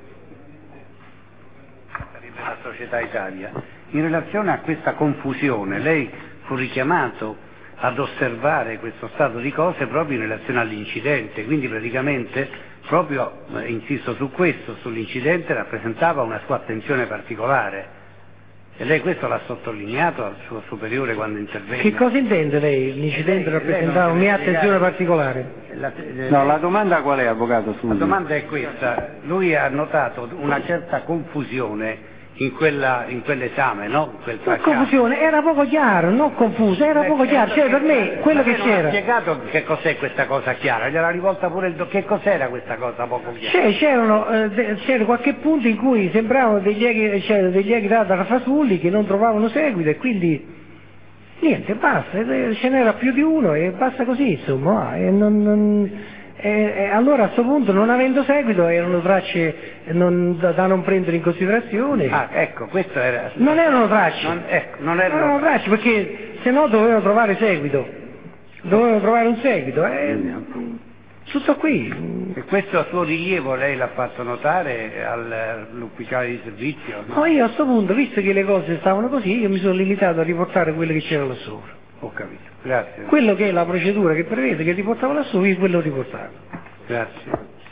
La Società Italia. In relazione a questa confusione, lei fu richiamato ad osservare questo stato di cose proprio in relazione all'incidente, quindi praticamente proprio, eh, insisto su questo, sull'incidente rappresentava una sua attenzione particolare. E lei questo l'ha sottolineato al suo superiore quando intervenne? Che cosa intende lei? L'incidente lei, rappresentava una mia attenzione particolare? La, eh, no, la domanda qual è, avvocato? La domanda è questa. Lui ha notato una certa confusione in, quella, in quell'esame, no? In quel La confusione era poco chiaro, non confuso, era poco chiaro, cioè per me quello che c'era. Non ha spiegato che cos'è questa cosa chiara, gliela rivolta pure il do... che cos'era questa cosa poco chiara? Cioè, c'erano eh, c'era qualche punto in cui sembravano degli eghi, cioè, degli eghi da fasulli che non trovavano seguito e quindi niente, basta, ce n'era più di uno e basta così, insomma, e non, non... E, e allora a questo punto, non avendo seguito, erano tracce non, da, da non prendere in considerazione. Ah, ecco, questo era... Non erano tracce. Non, ecco, non erano, non erano tracce, perché se no dovevano trovare seguito. Dovevano trovare un seguito. Eh, tutto qui. E questo a suo rilievo lei l'ha fatto notare all'ufficiale di servizio? No? No, io a questo punto, visto che le cose stavano così, io mi sono limitato a riportare quello che c'era là sopra. Ho capito, grazie. Quello che è la procedura che prevede che riportavo là sopra, io quello ho riportato. Grazie.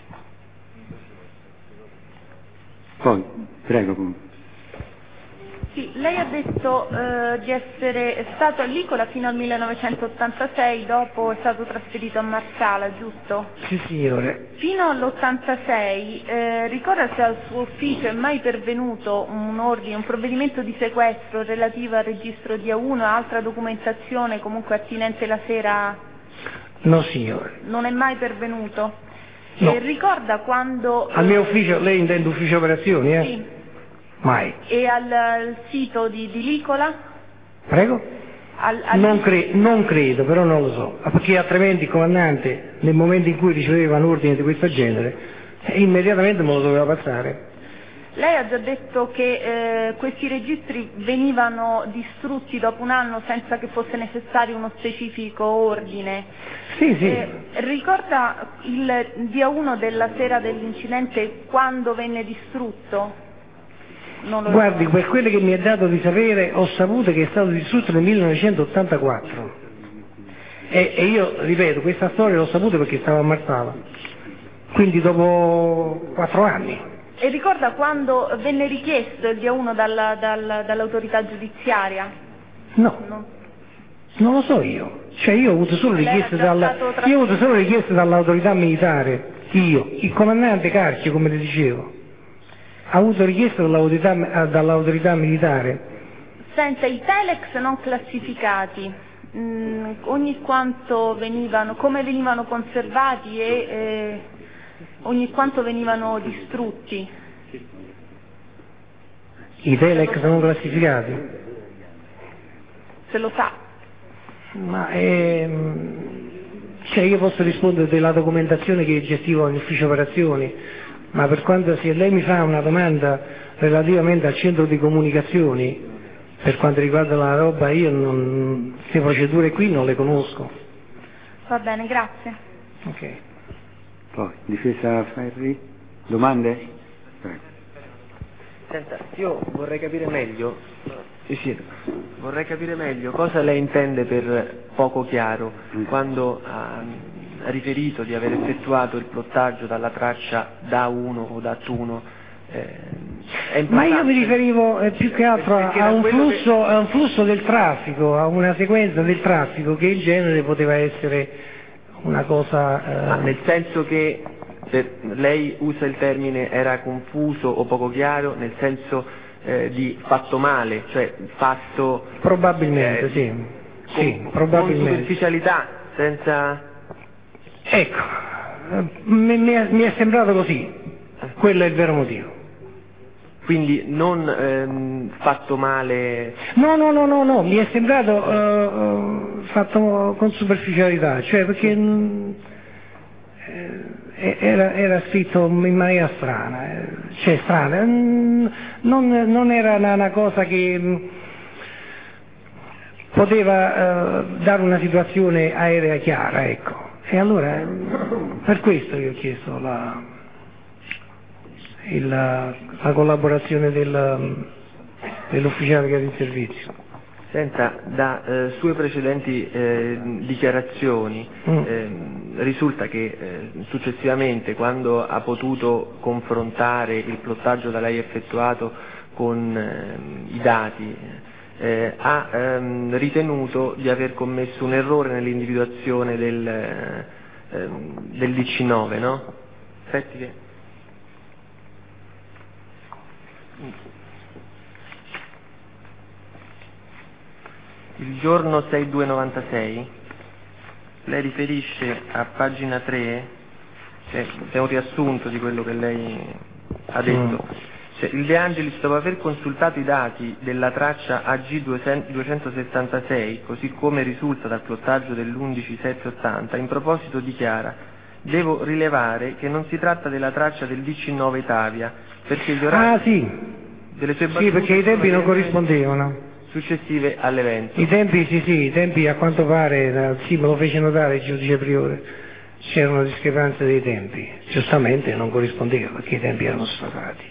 Poi, prego. Sì, lei ha detto eh, di essere stato a Licola fino al millenovecentottantasei, dopo è stato trasferito a Marsala, giusto? Sì, signore. Fino all'ottantasei, eh, ricorda se al suo ufficio è mai pervenuto un ordine, un provvedimento di sequestro relativo al registro di A uno e altra documentazione comunque attinente la sera? No, signore. Non è mai pervenuto? No. E ricorda quando... Al mio ufficio, lei intende ufficio operazioni, eh? Sì. mai. E al, al sito di, di Licola? Prego? Al, al... Non, cre- non credo, però non lo so, perché altrimenti il comandante nel momento in cui riceveva un ordine di questo genere eh, immediatamente me lo doveva passare. Lei ha già detto che eh, questi registri venivano distrutti dopo un anno senza che fosse necessario uno specifico ordine. Sì, sì. Eh, ricorda il dia uno della sera dell'incidente quando venne distrutto? Non lo Guardi, ricordo. per quello che mi è dato di sapere, ho saputo che è stato distrutto nel millenovecentottantaquattro. E, e io, ripeto, questa storia l'ho saputa perché stavo a Marsala. Quindi dopo quattro anni. E ricorda quando venne richiesto il dia uno dalla, dalla, dall'autorità giudiziaria? No, No. non lo so io. Cioè io ho avuto solo Lei era richieste già dalla, stato tra- io ho avuto solo richieste dall'autorità militare. Io, il comandante Carci, come le dicevo, ha avuto richieste dall'autorità, dall'autorità militare. Senta, i telex non classificati, mh, ogni quanto venivano, come venivano conservati e eh, ogni quanto venivano distrutti? I telex non classificati? Se lo sa. Ma ehm, cioè io posso rispondere della documentazione che gestivo in ufficio operazioni, ma per quanto se lei mi fa una domanda relativamente al centro di comunicazioni, per quanto riguarda la roba, io non, queste procedure qui non le conosco. Va bene, grazie. Ok. Poi, difesa Ferri, domande? Prego. Senta, io vorrei capire meglio, sì, sì, vorrei capire meglio cosa lei intende per poco chiaro quando ha riferito di aver effettuato il plottaggio dalla traccia D A uno o D A T uno. Eh, Ma io mi riferivo eh, più che altro a, a, un flusso, che... a un flusso del traffico, a una sequenza del traffico che in genere poteva essere una cosa... Eh... Ma nel senso che per, lei usa il termine era confuso o poco chiaro, nel senso eh, di fatto male, cioè fatto... Probabilmente, eh, sì. Con, sì, probabilmente. Con superficialità, senza... Ecco, mi, mi, è, mi è sembrato così, quello è il vero motivo. Quindi non ehm, fatto male... No, no, no, no, no, mi è sembrato uh, fatto con superficialità, cioè perché mh, eh, era, era scritto in maniera strana, eh, cioè strana, mh, non, non era una, una cosa che mh, poteva uh, dare una situazione aerea chiara, ecco. E allora, per questo io ho chiesto la, il, la collaborazione del, dell'ufficiale che era in servizio. Senta, da eh, sue precedenti eh, dichiarazioni Mm. eh, risulta che eh, successivamente, quando ha potuto confrontare il plottaggio da lei effettuato con eh, i dati, eh, ha ehm, ritenuto di aver commesso un errore nell'individuazione del, eh, del D C nove, no? Aspetti che... Il giorno sei due novantasei lei riferisce a pagina tre, cioè, è un riassunto di quello che lei ha detto. Mm. Cioè, il De Angelis, dopo aver consultato i dati della traccia A G duecentosessantasei, così come risulta dal plottaggio dell'undici sette ottanta, in proposito dichiara: devo rilevare che non si tratta della traccia del D C nove Itavia, perché gli orari Ah sì, delle sue sì, battute perché i tempi sono non corrispondevano. successive all'evento. I tempi, sì, sì, i tempi a quanto pare, sì, me lo fece notare il giudice priore, c'era una discrepanza dei tempi, giustamente non corrispondeva perché i tempi erano sfasati.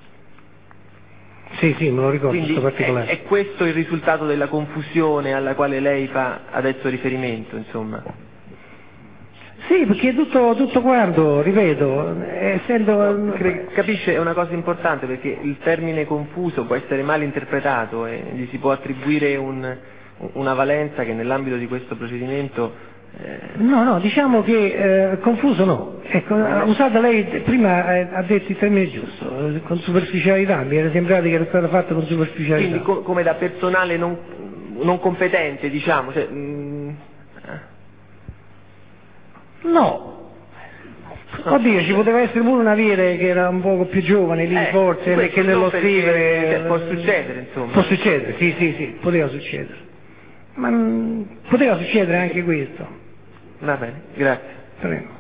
Sì, sì, me lo ricordo, Quindi questo è, particolare. è questo il risultato della confusione alla quale lei fa adesso riferimento, insomma. Sì, perché tutto, tutto quanto, ripeto, essendo... Capisce, è una cosa importante perché il termine confuso può essere mal interpretato e gli si può attribuire un, una valenza che nell'ambito di questo procedimento... Eh... No, no, diciamo che eh, confuso no. Ecco, ha usato lei, prima eh, ha detto il termine giusto, eh, con superficialità, mi era sembrato che era stata fatta con superficialità. Quindi co- come da personale non, non competente, diciamo, cioè, mm... No, Oddio, ci poteva essere pure un aviere che era un poco più giovane lì, Eh, forse, questo che nello non perché- scrivere... cioè, può succedere, insomma. Può succedere, sì, sì, sì, poteva succedere. Ma mm, poteva succedere anche questo. Va bene, grazie. Prego.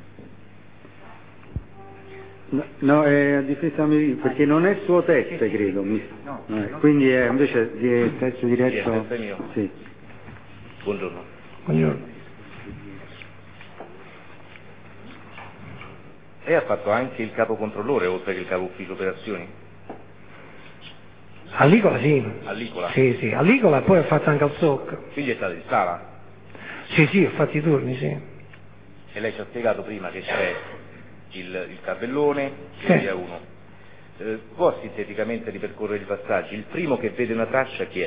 No, no, è a difesa mia, perché non è suo testo, credo, mi- no, eh, quindi è invece di testo diretto. Sì, è testo mio. Sì. Buongiorno. Buongiorno. Lei ha fatto anche il capo controllore oltre che il capo ufficio operazioni? All'Icola sì. All'Icola? Sì, sì, all'Icola poi ho fatto anche al S O C. Quindi è stato in sala? Sì, sì, ho fatto i turni, sì. E lei ci ha spiegato prima che c'è il, il tabellone Sì. e via uno. Eh, può sinteticamente ripercorrere i passaggi? Il primo che vede una traccia chi è?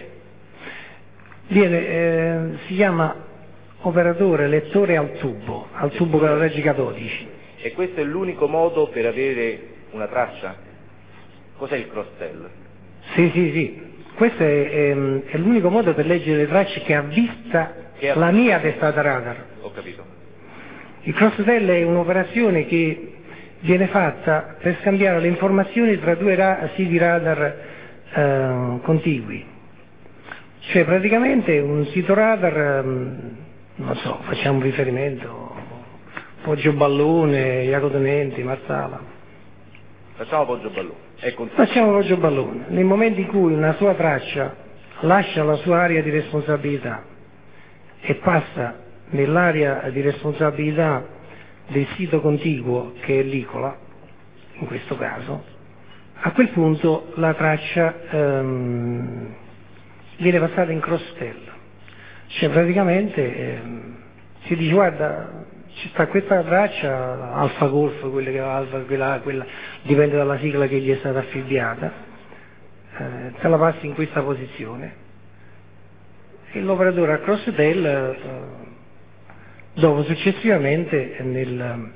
Viene, eh, si chiama operatore lettore al tubo, al tubo che la legge K dodici. E questo è l'unico modo per avere una traccia? Cos'è il cross-tell? Sì, sì, sì. Questo è, è- è l'unico modo per leggere le tracce che ha vista Che ha- la mia testata radar. Ho capito. Il cross-tell è un'operazione che viene fatta per scambiare le informazioni tra due ra- siti radar eh, contigui. Cioè praticamente un sito radar, ehm, non so, facciamo riferimento, Poggio Ballone, Jacopo Menti, Marsala. Facciamo Poggio Ballone. È con- Facciamo Poggio Ballone. Nel momento in cui una sua traccia lascia la sua area di responsabilità e passa nell'area di responsabilità del sito contiguo che è l'Icola, in questo caso, a quel punto la traccia ehm, viene passata in cross-tell. Cioè praticamente ehm, si dice guarda ci sta questa traccia Alfa Golf, quella, che, Alfa, quella, quella dipende dalla sigla che gli è stata affibbiata, eh, te la passi in questa posizione e l'operatore a cross-tell eh, dopo successivamente nel,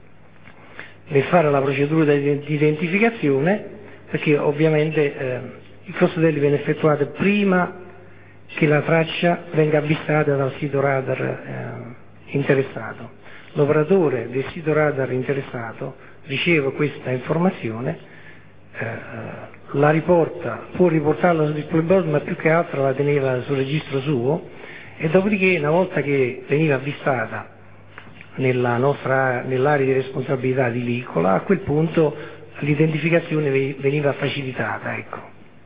nel fare la procedura di identificazione, perché ovviamente eh, il cross-tell viene effettuato prima che la traccia venga avvistata dal sito radar eh, interessato. L'operatore del sito radar interessato riceve questa informazione, eh, la riporta, può riportarla sul display board, ma più che altro la teneva sul registro suo, e dopodiché una volta che veniva avvistata nella nostra, nell'area di responsabilità di Licola, a quel punto l'identificazione veniva facilitata, ecco.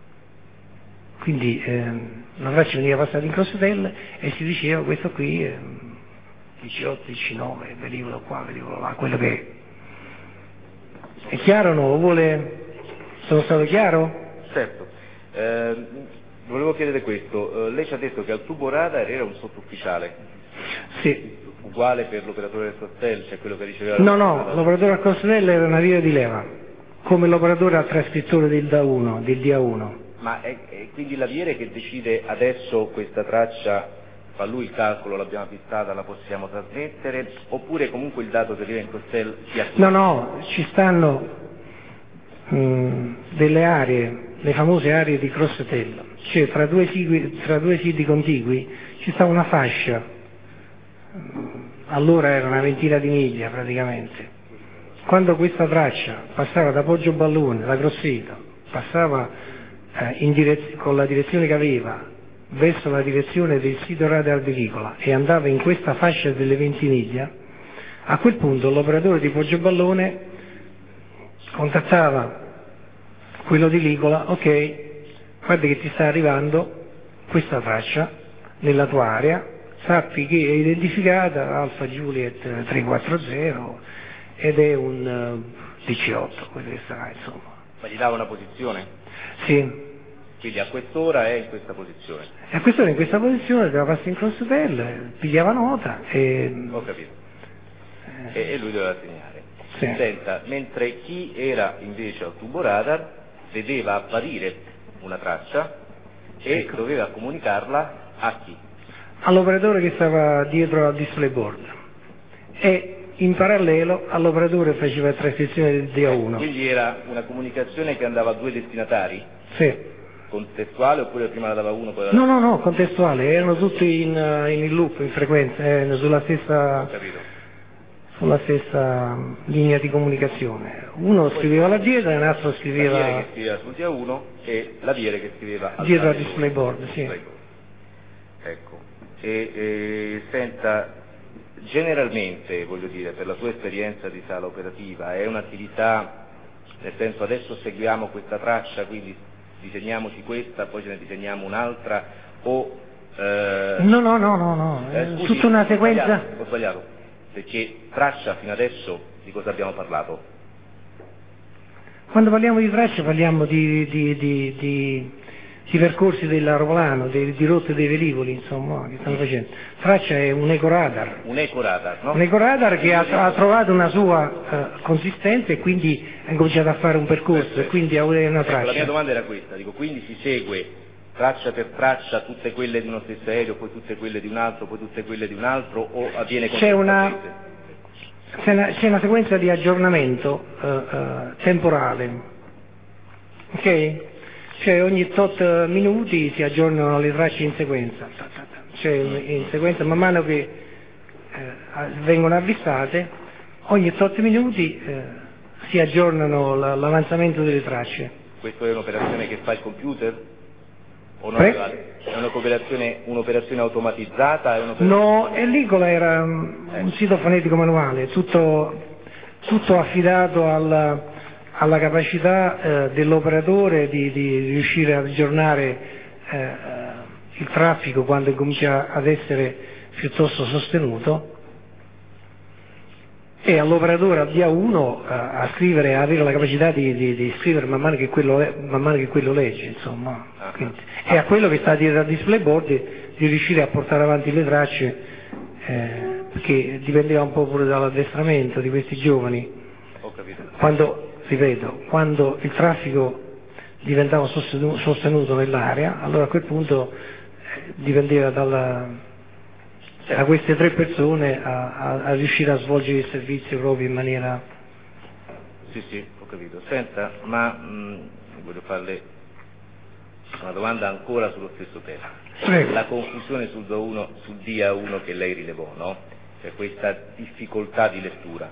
Quindi ehm, la traccia veniva passata in cross-tell e si diceva questo qui ehm, diciotto, diciannove, velivolo qua, velivolo là, quello che è. È chiaro o no? Vuole... Sono stato chiaro? Certo. Eh, volevo chiedere questo. Eh, lei ci ha detto che al tubo radar era un sottufficiale. Sì. Uguale per l'operatore del cross-tell, cioè quello che riceveva... No, no, l'operatore a cross-tell era una via di leva, come l'operatore al trascrittore del D A uno, del D A uno. Ma è, è quindi l'aviere che decide adesso questa traccia, fa lui il calcolo, l'abbiamo fissata, la possiamo trasmettere, oppure comunque il dato che arriva in cross-tell si attiva? No, no, ci stanno mh, delle aree, le famose aree di cross-tell, cioè tra due, siti, tra due siti contigui ci sta una fascia, allora era una ventina di miglia praticamente. Quando questa traccia passava da Poggio Ballone, da Grosseto, passava eh, in direz- con la direzione che aveva verso la direzione del sito radar di Licola e andava in questa fascia delle venti miglia, a quel punto l'operatore di Poggio Ballone contattava quello di Licola, ok, guarda che ti sta arrivando questa traccia nella tua area, sappi che è identificata Alfa Juliet trequattrocento ed è un uh, diciotto, quello che sarà insomma. Ma gli dava una posizione? Sì. Quindi a quest'ora è in questa posizione? E a quest'ora in questa posizione doveva passare in cross-tell, pigliava nota e... Ho capito. E, e lui doveva segnare. Sì. Senta, mentre chi era invece al tubo radar vedeva apparire una traccia e Ecco. doveva comunicarla a chi? all'operatore che stava dietro al display board e in parallelo all'operatore che faceva la trascrizione del D A uno. Quindi era una comunicazione che andava a due destinatari? Sì. Contestuale oppure prima la dava uno poi la No, dava? no, no, contestuale, erano tutti in, uh, in loop, in frequenza, eh, sulla stessa... Ho capito. sulla stessa linea di comunicazione. Uno scriveva la dieta e l'altro scriveva... La che scriveva sul dia uno e la Viere che scriveva al dietro al display board, sì. Ecco. E, e senta, generalmente, voglio dire, per la sua esperienza di sala operativa, è un'attività, nel senso adesso seguiamo questa traccia, quindi disegniamoci questa, poi ce ne disegniamo un'altra, o... Eh, no, no, no, no, no, eh, scusi, tutta una sequenza... Ho sbagliato, ho sbagliato, perché traccia fino adesso di cosa abbiamo parlato? Quando parliamo di traccia parliamo di, di, di, di, di percorsi dell'aeroplano, di, di rotte dei velivoli, insomma, che stanno facendo. Traccia è un ecoradar. Un ecoradar, no? Un ecoradar che ha, ha trovato una sua uh, consistenza e quindi ha cominciato a fare un percorso Perfetto. e quindi a avere una traccia. Ecco, la mia domanda era questa, dico, quindi si segue traccia per traccia tutte quelle di uno stesso aereo, poi tutte quelle di un altro, poi tutte quelle di un altro, o avviene c'è una, contemporaneamente? c'è una, c'è una sequenza di aggiornamento uh, uh, temporale, ok? Cioè ogni tot minuti si aggiornano le tracce in sequenza, cioè in sequenza man mano che eh, vengono avvistate, ogni tot minuti eh, si aggiornano la, l'avanzamento delle tracce. Questa è un'operazione che fa il computer? O no? Pre- È un'operazione, un'operazione automatizzata? È un'operazione... No, Ellicola era um, un sito fonetico manuale, tutto, tutto affidato alla, alla capacità eh, dell'operatore di, di riuscire ad aggiornare eh, il traffico quando comincia ad essere piuttosto sostenuto, e all'operatore al dia uno eh, a scrivere, a avere la capacità di, di, di scrivere man mano che quello, man mano che quello legge, insomma. Quindi, e a quello che sta dietro al display board di, di riuscire a portare avanti le tracce, eh, perché dipendeva un po' pure dall'addestramento di questi giovani. Ho capito. Quando, ripeto, quando il traffico diventava sostenuto, sostenuto nell'area, allora a quel punto eh, dipendeva dalla, da queste tre persone a, a, a riuscire a svolgere il servizio proprio in maniera... Sì, sì, ho capito. Senta, ma mh, voglio farle una domanda ancora sullo stesso tema. Prego. La confusione sul, do uno, sul dia uno che lei rilevò, no? Cioè questa difficoltà di lettura.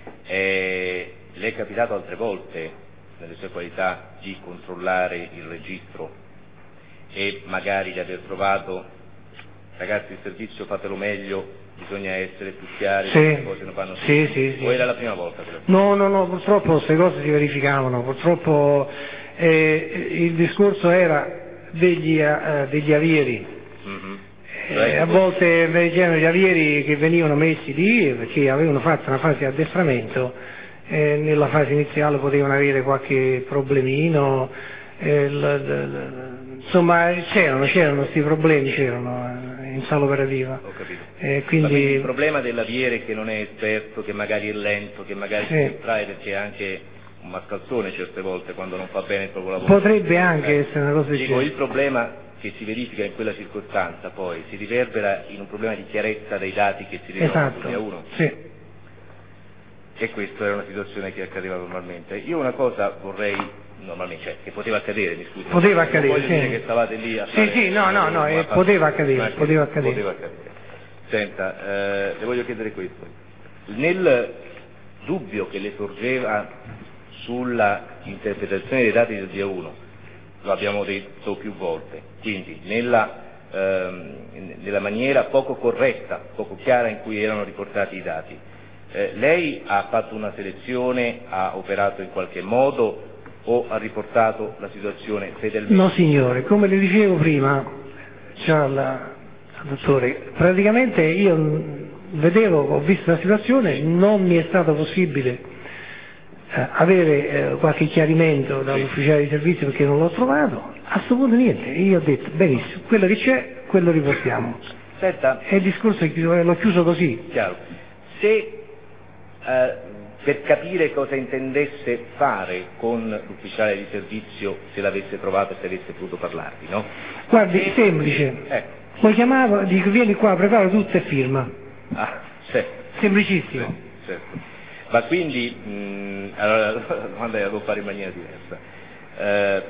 Eh, le è capitato altre volte, nelle sue qualità, di controllare il registro e magari di aver trovato... Ragazzi, il servizio fatelo meglio, bisogna essere più chiari, Sì, le cose non vanno sì, sì, sì. O era la prima volta? Che No, no, no, purtroppo queste cose si verificavano, purtroppo eh, il discorso era degli, eh, degli avieri. Mm-hmm. Eh, a volte c'erano gli avieri che venivano messi lì perché avevano fatto una fase di addestramento, eh, nella fase iniziale potevano avere qualche problemino, eh, l, l, l, insomma c'erano, c'erano questi problemi, c'erano in sala operativa. Ho capito. Eh, quindi... quindi il problema dell'aviere che non è esperto, che magari è lento, che magari sì. si distrae perché è anche un mascalzone certe volte quando non fa bene il proprio lavoro. Potrebbe anche eh. essere una cosa di Dico, il problema che si verifica in quella circostanza poi si riverbera in un problema di chiarezza dei dati che si rilevano esatto. sul dia uno. Sì. E questa era una situazione che accadeva normalmente. Io una cosa vorrei, normalmente, cioè, che poteva accadere, mi scusi. Poteva non accadere, voglio sì. dire che stavate lì a Sì, fare... sì, no, no, no, eh, poteva accadere, poteva accadere. Poteva accadere. Senta, eh, le voglio chiedere questo. Nel dubbio che le sorgeva sulla interpretazione dei dati del dia uno, lo abbiamo detto più volte, quindi nella, ehm, nella maniera poco corretta, poco chiara in cui erano riportati i dati, eh, lei ha fatto una selezione, ha operato in qualche modo o ha riportato la situazione fedelmente? No signore, come le dicevo prima, cioè la, dottore, praticamente io vedevo, ho visto la situazione, non mi è stato possibile eh, avere eh, qualche chiarimento dall'ufficiale di servizio perché non l'ho trovato, a questo punto niente, io ho detto benissimo, quello che c'è, quello riportiamo. Senta, e il discorso è chiuso, l'ho chiuso così. Chiaro. Se eh, per capire cosa intendesse fare con l'ufficiale di servizio, se l'avesse trovato e se avesse potuto parlarvi, no? Guardi, e... semplice, ecco. Lo chiamavo, dico vieni qua, prepara tutto e firma. Ah, certo. Semplicissimo. Sì, certo. Ma quindi, mh, allora la domanda la devo fare in maniera diversa. Eh,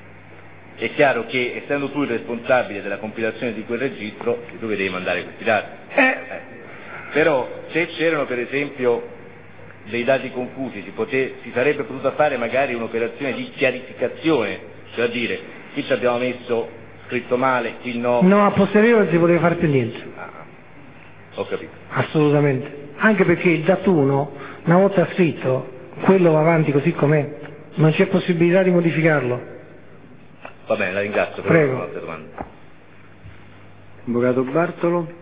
è chiaro che essendo tu il responsabile della compilazione di quel registro, tu devi mandare questi dati. Eh, eh. però se c'erano per esempio dei dati confusi si, pote, si sarebbe potuta fare magari un'operazione di chiarificazione, cioè a dire qui ci abbiamo messo scritto male, qui no. No, a posteriore non si poteva fare più niente. Ah, ho capito. Assolutamente. Anche perché il D A T uno, una volta scritto, quello va avanti così com'è, non c'è possibilità di modificarlo. Va bene, la ringrazio per Prego. un'altra domanda. Avvocato Bartolo.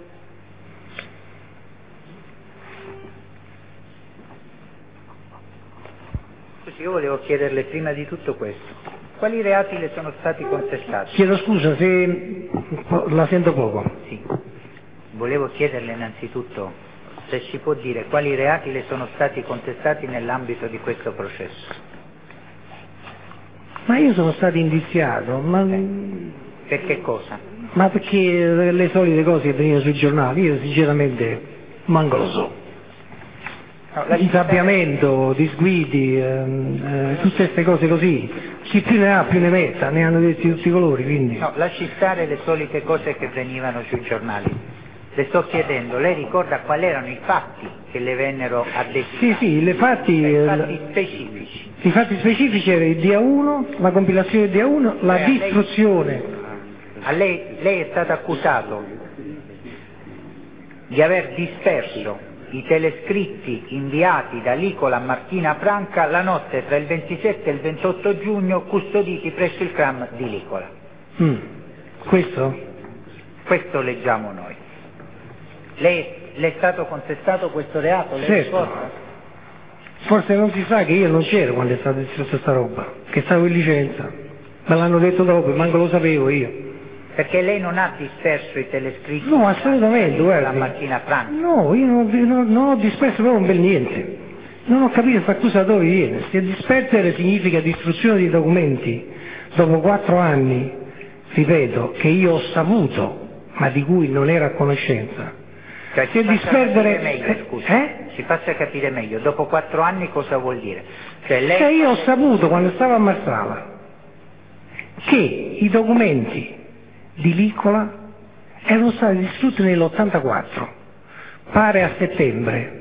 Io volevo chiederle prima di tutto questo. Quali reati le sono stati contestati? Chiedo scusa se la sento poco. Sì. Volevo chiederle innanzitutto se ci può dire quali reati le sono stati contestati nell'ambito di questo processo. Ma io sono stato indiziato, ma... Eh. Per che cosa? Ma perché le solite cose che venivano sui giornali, io sinceramente manco lo so. No, la Insabbiamento, disguidi, ehm, eh, tutte queste cose così. Chi più ne ha più ne metta, ne hanno detti tutti i colori, quindi. No, lasci stare le solite cose che venivano sui giornali. Le sto chiedendo, lei ricorda quali erano i fatti che le vennero addetti? Sì, sì, le fatti, I fatti specifici. I fatti specifici erano il D A uno, la compilazione del D A uno, la Eh, distruzione. Lei, a lei, lei è stato accusato di aver disperso i telescritti inviati da Licola a Martina Franca la notte tra il ventisette e il ventotto giugno custoditi presso il C R A M di Licola. Mm. Questo? Questo leggiamo noi. Lei, le è stato contestato questo reato? Lei Certo. ricorda? Forse non si sa che io non c'ero quando è stata distrutta sta roba, che stavo in licenza. Me l'hanno detto dopo, manco lo sapevo io. Perché lei non ha disperso i telescritti No, assolutamente, da guardi. Martina Franca? No, io non, non, non ho disperso proprio un bel niente. Non ho capito questa accusa da dove viene. Se disperdere significa distruzione di documenti dopo quattro anni, ripeto, che io ho saputo, ma di cui non ero a conoscenza. Cioè, Se ci faccia disperdere... capire meglio, scusi. Eh? Ci faccia capire meglio, dopo quattro anni cosa vuol dire? Cioè, lei... Cioè io ho saputo quando stavo a Marsala che i documenti di Licola erano stati distrutti nell'ottantaquattro, pare a settembre.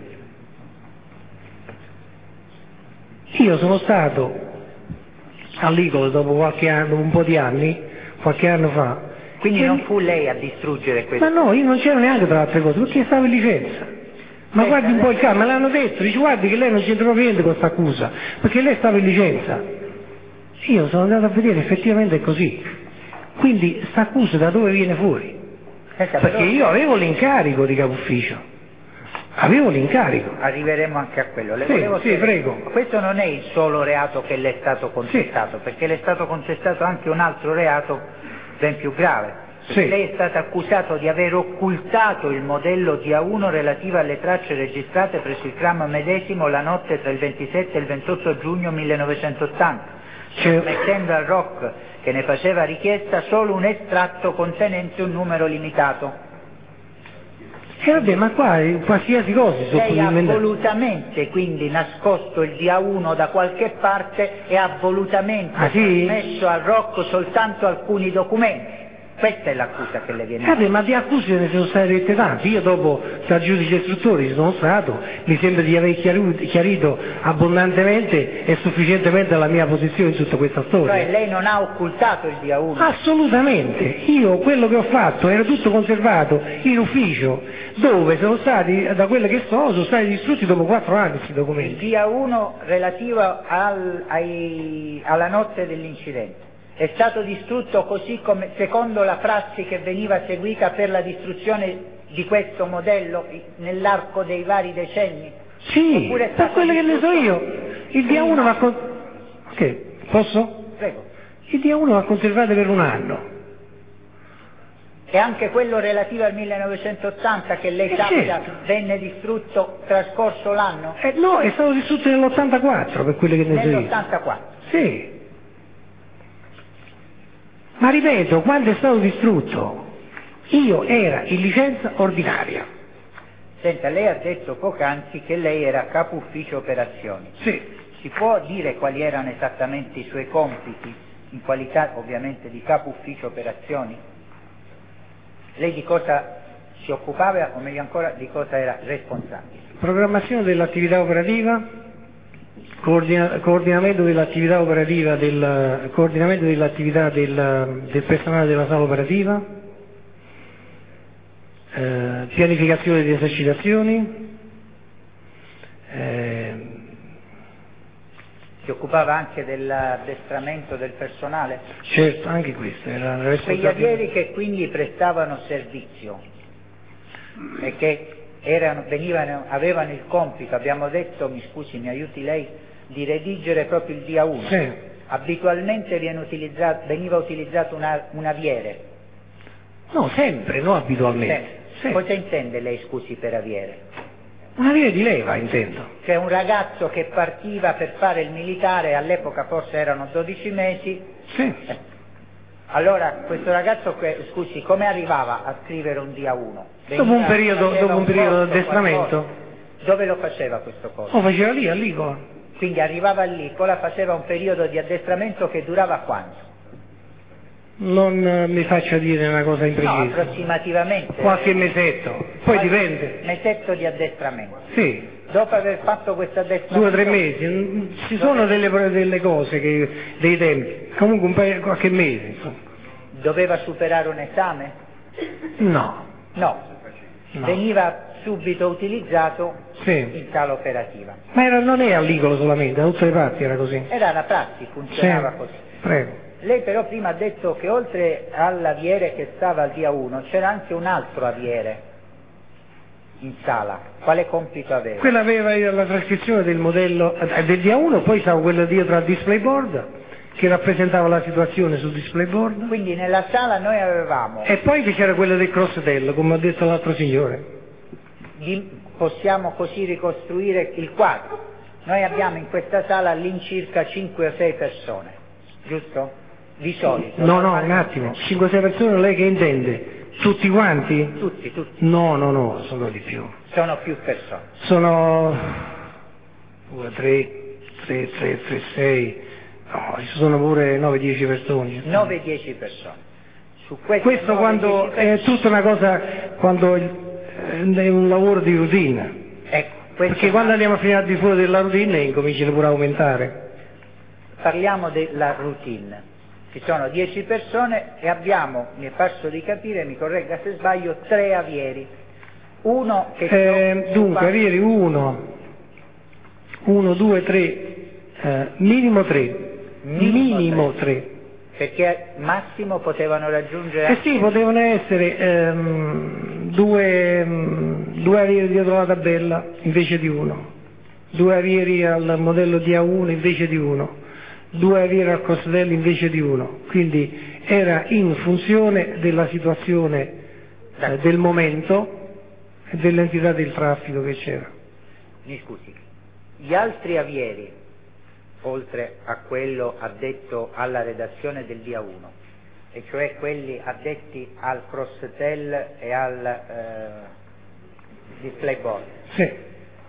Io sono stato a Licola dopo qualche anno, un po' di anni, qualche anno fa. Quindi e... non fu lei a distruggere questo? Ma no, io non c'ero neanche tra le altre cose, perché stavo in licenza. Ma Senta, guardi un po' il lei... caso, me l'hanno detto, dice guardi che lei non c'entra proprio niente con questa accusa, perché lei stava in licenza. Io sono andato a vedere, effettivamente è così. Quindi questa accusa da dove viene fuori? Senta, Perché però... io avevo l'incarico di capo ufficio, avevo l'incarico. Arriveremo anche a quello. Le Sì, volevo sì, chiedere, prego. questo non è il solo reato che le è stato contestato, sì, perché le è stato contestato anche un altro reato ben più grave. Perché sì. Lei è stato accusato di aver occultato il modello D A uno relativo alle tracce registrate presso il C R A M medesimo la notte tra il ventisette e il ventotto giugno millenovecentottanta, Cioè... mettendo al R O C che ne faceva richiesta solo un estratto contenente un numero limitato. E vabbè, ma qua qualsiasi cosa si può Lei ha inventare. volutamente quindi nascosto il D A uno da qualche parte e ha volutamente ah, sì? messo al R O C soltanto alcuni documenti. Questa è l'accusa che le viene Vabbè, ma di accuse ne sono state dette tante. Io dopo dal giudice istruttore ci sono stato, mi sembra di aver chiarito, chiarito abbondantemente e sufficientemente la mia posizione in tutta questa storia. Cioè lei non ha occultato il D A uno? Assolutamente, io quello che ho fatto era tutto conservato in ufficio, dove sono stati, da quello che so, sono stati distrutti dopo quattro anni questi Il documenti. D A uno relativo al, ai, alla notte dell'incidente è stato distrutto così come secondo la prassi che veniva seguita per la distruzione di questo modello nell'arco dei vari decenni? Sì, Oppure è per stato quello che ne so distrutto io, il D A uno va con... Ok, posso? Prego. Il D A uno va conservato per un anno. E anche quello relativo al millenovecentottanta che lei Eh, sappia certo. venne distrutto trascorso l'anno? Eh, no, è stato distrutto nell'ottantaquattro, per quello che ne so io. Nell'ottantaquattro. Sì. Ma ripeto, quando è stato distrutto, io era in licenza ordinaria. Senta, lei ha detto poc'anzi che lei era capo ufficio operazioni. Sì. Si può dire quali erano esattamente i suoi compiti, in qualità ovviamente di capo ufficio operazioni? Lei di cosa si occupava, o meglio ancora, di cosa era responsabile. Programmazione dell'attività operativa, coordina- coordinamento dell'attività operativa del, coordinamento dell'attività del, del personale della sala operativa, eh, pianificazione di esercitazioni, eh, si occupava anche dell'addestramento del personale? Certo, anche questo era la Quegli responsabilità. avieri che quindi prestavano servizio e che erano, venivano, avevano il compito, abbiamo detto, mi scusi, mi aiuti lei, di redigere proprio il D A uno. Sì. Abitualmente viene utilizzato, veniva utilizzato una, un aviere. No, sempre, non abitualmente. Sì. Cosa intende lei, scusi, per aviere? Una via di leva, intendo. Cioè un ragazzo che partiva per fare il militare, all'epoca forse erano dodici mesi. Sì. Eh. Allora, questo ragazzo, che, scusi, come arrivava a scrivere un D A uno? Veniva, dopo un periodo, dopo un periodo di addestramento. Qualcosa. Dove lo faceva questo corso? Lo faceva lì, all'Icola. Quindi arrivava all'Icola, faceva un periodo di addestramento che durava quanto? Non eh, mi faccia dire una cosa No, imprecisa. approssimativamente. Qualche mesetto, poi Qualche dipende. Mesetto di addestramento. Sì, Dopo aver fatto questo addestramento... due o tre mesi. Mm, Ci sono delle, delle cose, che, dei tempi. Comunque un paio, qualche mese, insomma. Doveva superare un esame? No. No. No. Veniva subito utilizzato Sì. in sala operativa. Ma era, non è all'Icola solamente, da tutte le parti era così. Era la prassi, funzionava Sì. così. Prego. Lei però prima ha detto che oltre all'aviere che stava al D A uno c'era anche un altro aviere in sala. Quale compito aveva? Quella aveva la trascrizione del modello eh, del D A uno, poi stava quello dietro al display board che rappresentava la situazione sul display board. Quindi nella sala noi avevamo... E poi c'era quello del cross-tell, come ha detto l'altro signore. Di, possiamo così ricostruire il quadro. Noi abbiamo in questa sala all'incirca cinque o sei persone, giusto? Di solito. No, no, un attimo, cinque o sei persone lei che intende? Tutti quanti? Tutti, tutti. No, no, no, sono di più. Sono più persone. Sono due, tre, tre, tre, tre, sei, no, ci sono pure nove dieci persone. nove dieci persone. Su Questo quando è tutta una cosa, quando il, è un lavoro di routine. Ecco, perché quando andiamo a finire al di fuori della routine incominciano pure a aumentare. Parliamo della routine. Ci sono dieci persone e abbiamo, mi è parso di capire, mi corregga se sbaglio, tre avieri. Uno che... Eh, dunque, avieri uno, uno, due, tre, eh, minimo tre. Minimo, minimo tre. tre. Perché massimo potevano raggiungere... Eh sì, potevano essere ehm, due, um, due avieri dietro la tabella invece di uno, due avieri al modello D A uno invece di uno, due avieri al cross-tell invece di uno, quindi era in funzione della situazione eh, del momento e dell'entità del traffico che c'era. Mi scusi, gli altri avieri, oltre a quello addetto alla redazione del D A uno, e cioè quelli addetti al cross-tell e al eh, display board, Sì.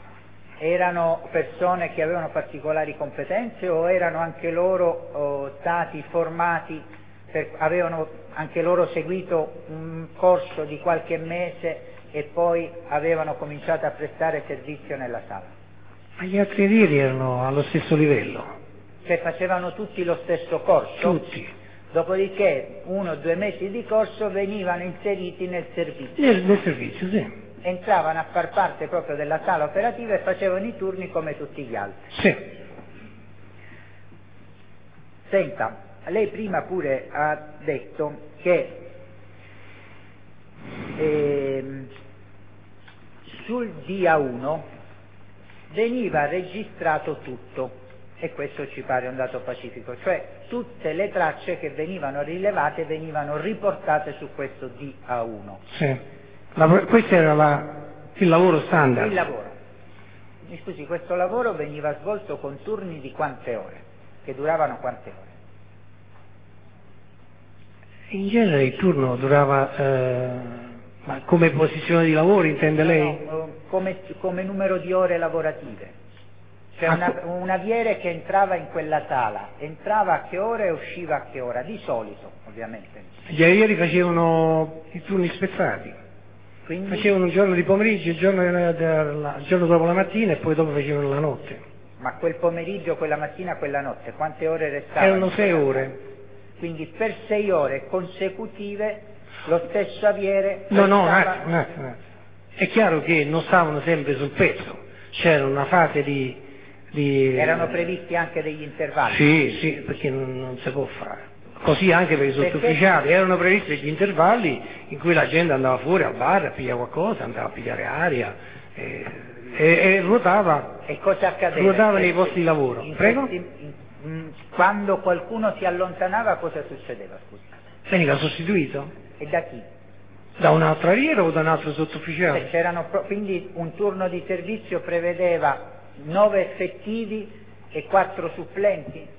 erano persone che avevano particolari competenze o erano anche loro oh, stati formati, per, avevano anche loro seguito un corso di qualche mese e poi avevano cominciato a prestare servizio nella sala? Ma gli altri avieri erano allo stesso livello. Cioè facevano tutti lo stesso corso? Tutti. Dopodiché uno o due mesi di corso venivano inseriti nel servizio. Nel, nel servizio, sì. Entravano a far parte proprio della sala operativa e facevano i turni come tutti gli altri. Sì. Senta, lei prima pure ha detto che ehm, sul D A uno veniva registrato tutto, e questo ci pare un dato pacifico, cioè tutte le tracce che venivano rilevate venivano riportate su questo D A uno. Sì. La, questo era la, il lavoro standard. Il lavoro. Mi scusi, questo lavoro veniva svolto con turni di quante ore? Che duravano quante ore? In genere il turno durava, eh, ma come posizione di lavoro intende lei? No, no, come, come numero di ore lavorative. Cioè Ah, una, un aviere che entrava in quella sala, entrava a che ora e usciva a che ora? Di solito, ovviamente. Gli aerei facevano i turni spezzati. Quindi? Facevano un giorno di pomeriggio, il giorno, il giorno dopo la mattina e poi dopo facevano la notte. Ma quel pomeriggio, quella mattina, quella notte, quante ore restavano? Erano sei ore. Quindi per sei ore consecutive lo stesso aviere... No, no, un restava... attimo, un attimo, un attimo. È chiaro che non stavano sempre sul pezzo, c'era una fase di... di... Erano previsti anche degli intervalli? Sì, sì, perché non, non si può fare. Così anche per i sottufficiali, perché... erano previsti degli intervalli in cui la gente andava fuori al bar a pigliare qualcosa, andava a pigliare aria e, e, e ruotava, e cosa accadeva? ruotava nei posti di lavoro. In Prego? questi, in, in, quando qualcuno si allontanava cosa succedeva? Scusa? Veniva sostituito? E da chi? Da un altro aviere o da un altro sottufficiale? Beh, c'erano pro... Quindi un turno di servizio prevedeva nove effettivi e quattro supplenti?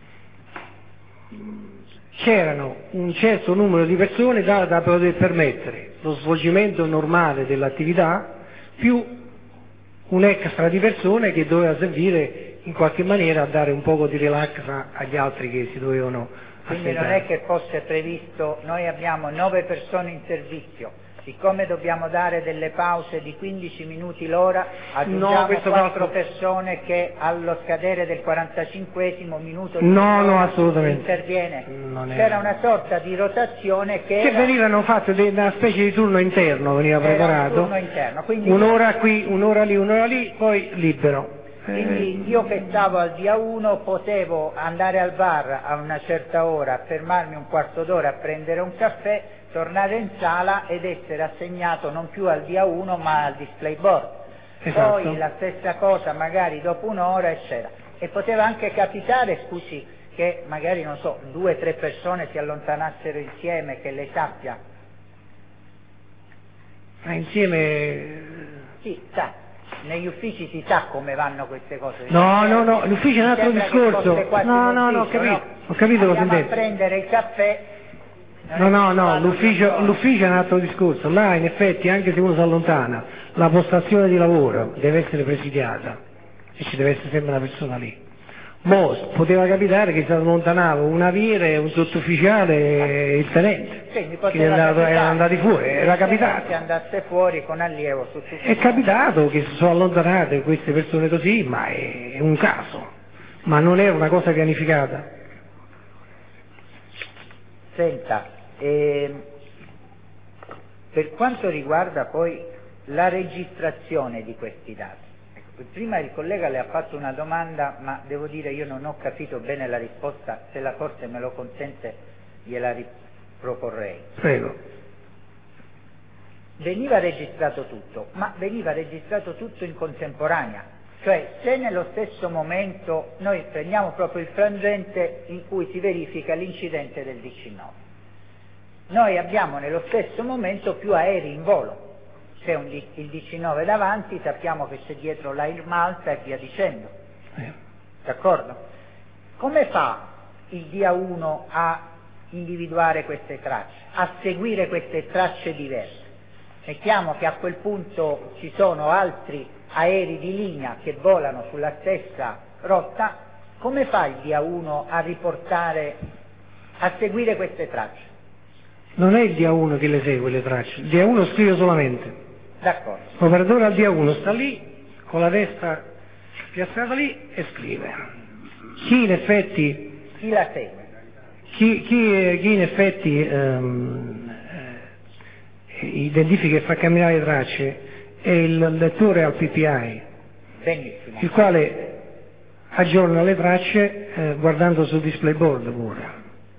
C'erano un certo numero di persone da, da poter permettere lo svolgimento normale dell'attività più un extra di persone che doveva servire in qualche maniera a dare un poco di relax agli altri che si dovevano Quindi aspettare. non è che fosse previsto, noi abbiamo nove persone in servizio, siccome dobbiamo dare delle pause di quindici minuti l'ora, aggiungiamo no, quattro calcolo... persone che allo scadere del quarantacinquesimo minuto di no, no, assolutamente. interviene. Non è... C'era una sorta di rotazione che, che era... venivano fatte una specie di turno interno, veniva era preparato, un turno interno. Quindi un'ora qui, un'ora lì, un'ora lì, poi libero. Quindi io che stavo al dia uno potevo andare al bar a una certa ora, fermarmi un quarto d'ora a prendere un caffè, tornare in sala ed essere assegnato non più al dia uno ma al display board. Esatto. Poi la stessa cosa magari dopo un'ora eccetera. E poteva anche capitare, scusi, che magari non so, due o tre persone si allontanassero insieme, che lei sappia. Ma insieme... Sì, sa. Negli uffici si sa come vanno queste cose. No, no, no, l'ufficio è un altro discorso. No, no, no, ho capito, no? ho capito cosa Andiamo a intende. prendere il caffè. No, no, no, l'ufficio, l'ufficio è un altro discorso. Là, in effetti, anche se uno si allontana, la postazione di lavoro deve essere presidiata e ci deve essere sempre una persona lì. Mo, poteva capitare che si allontanava un aviere, un sottufficiale e il tenente, che erano andati fuori, era capitato. Se andasse fuori con allievo su tutto. È capitato che si sono allontanate queste persone così, ma è un caso, ma non era una cosa pianificata. Senta, eh, per quanto riguarda poi la registrazione di questi dati, prima il collega le ha fatto una domanda, ma devo dire io non ho capito bene la risposta, se la Corte me lo consente gliela riproporrei. Prego. Veniva registrato tutto, ma veniva registrato tutto in contemporanea, cioè se nello stesso momento noi prendiamo proprio il frangente in cui si verifica l'incidente del diciannove, noi abbiamo nello stesso momento più aerei in volo. C'è un, il diciannove davanti, sappiamo che c'è dietro l'Air Malta e via dicendo. D'accordo? Come fa il dia uno a individuare queste tracce, a seguire queste tracce diverse? Mettiamo che a quel punto ci sono altri aerei di linea che volano sulla stessa rotta, come fa il dia uno a riportare, a seguire queste tracce? Non è il dia uno che le segue le tracce, il dia uno scrive solamente. D'accordo. L'operatore al dia uno sta lì, con la testa piazzata lì e scrive. Chi in effetti... Chi la segue? Chi, chi, chi in effetti ehm, eh, identifica e fa camminare le tracce è il lettore al P P I, Benissimo. il quale aggiorna le tracce eh, guardando sul display board pure.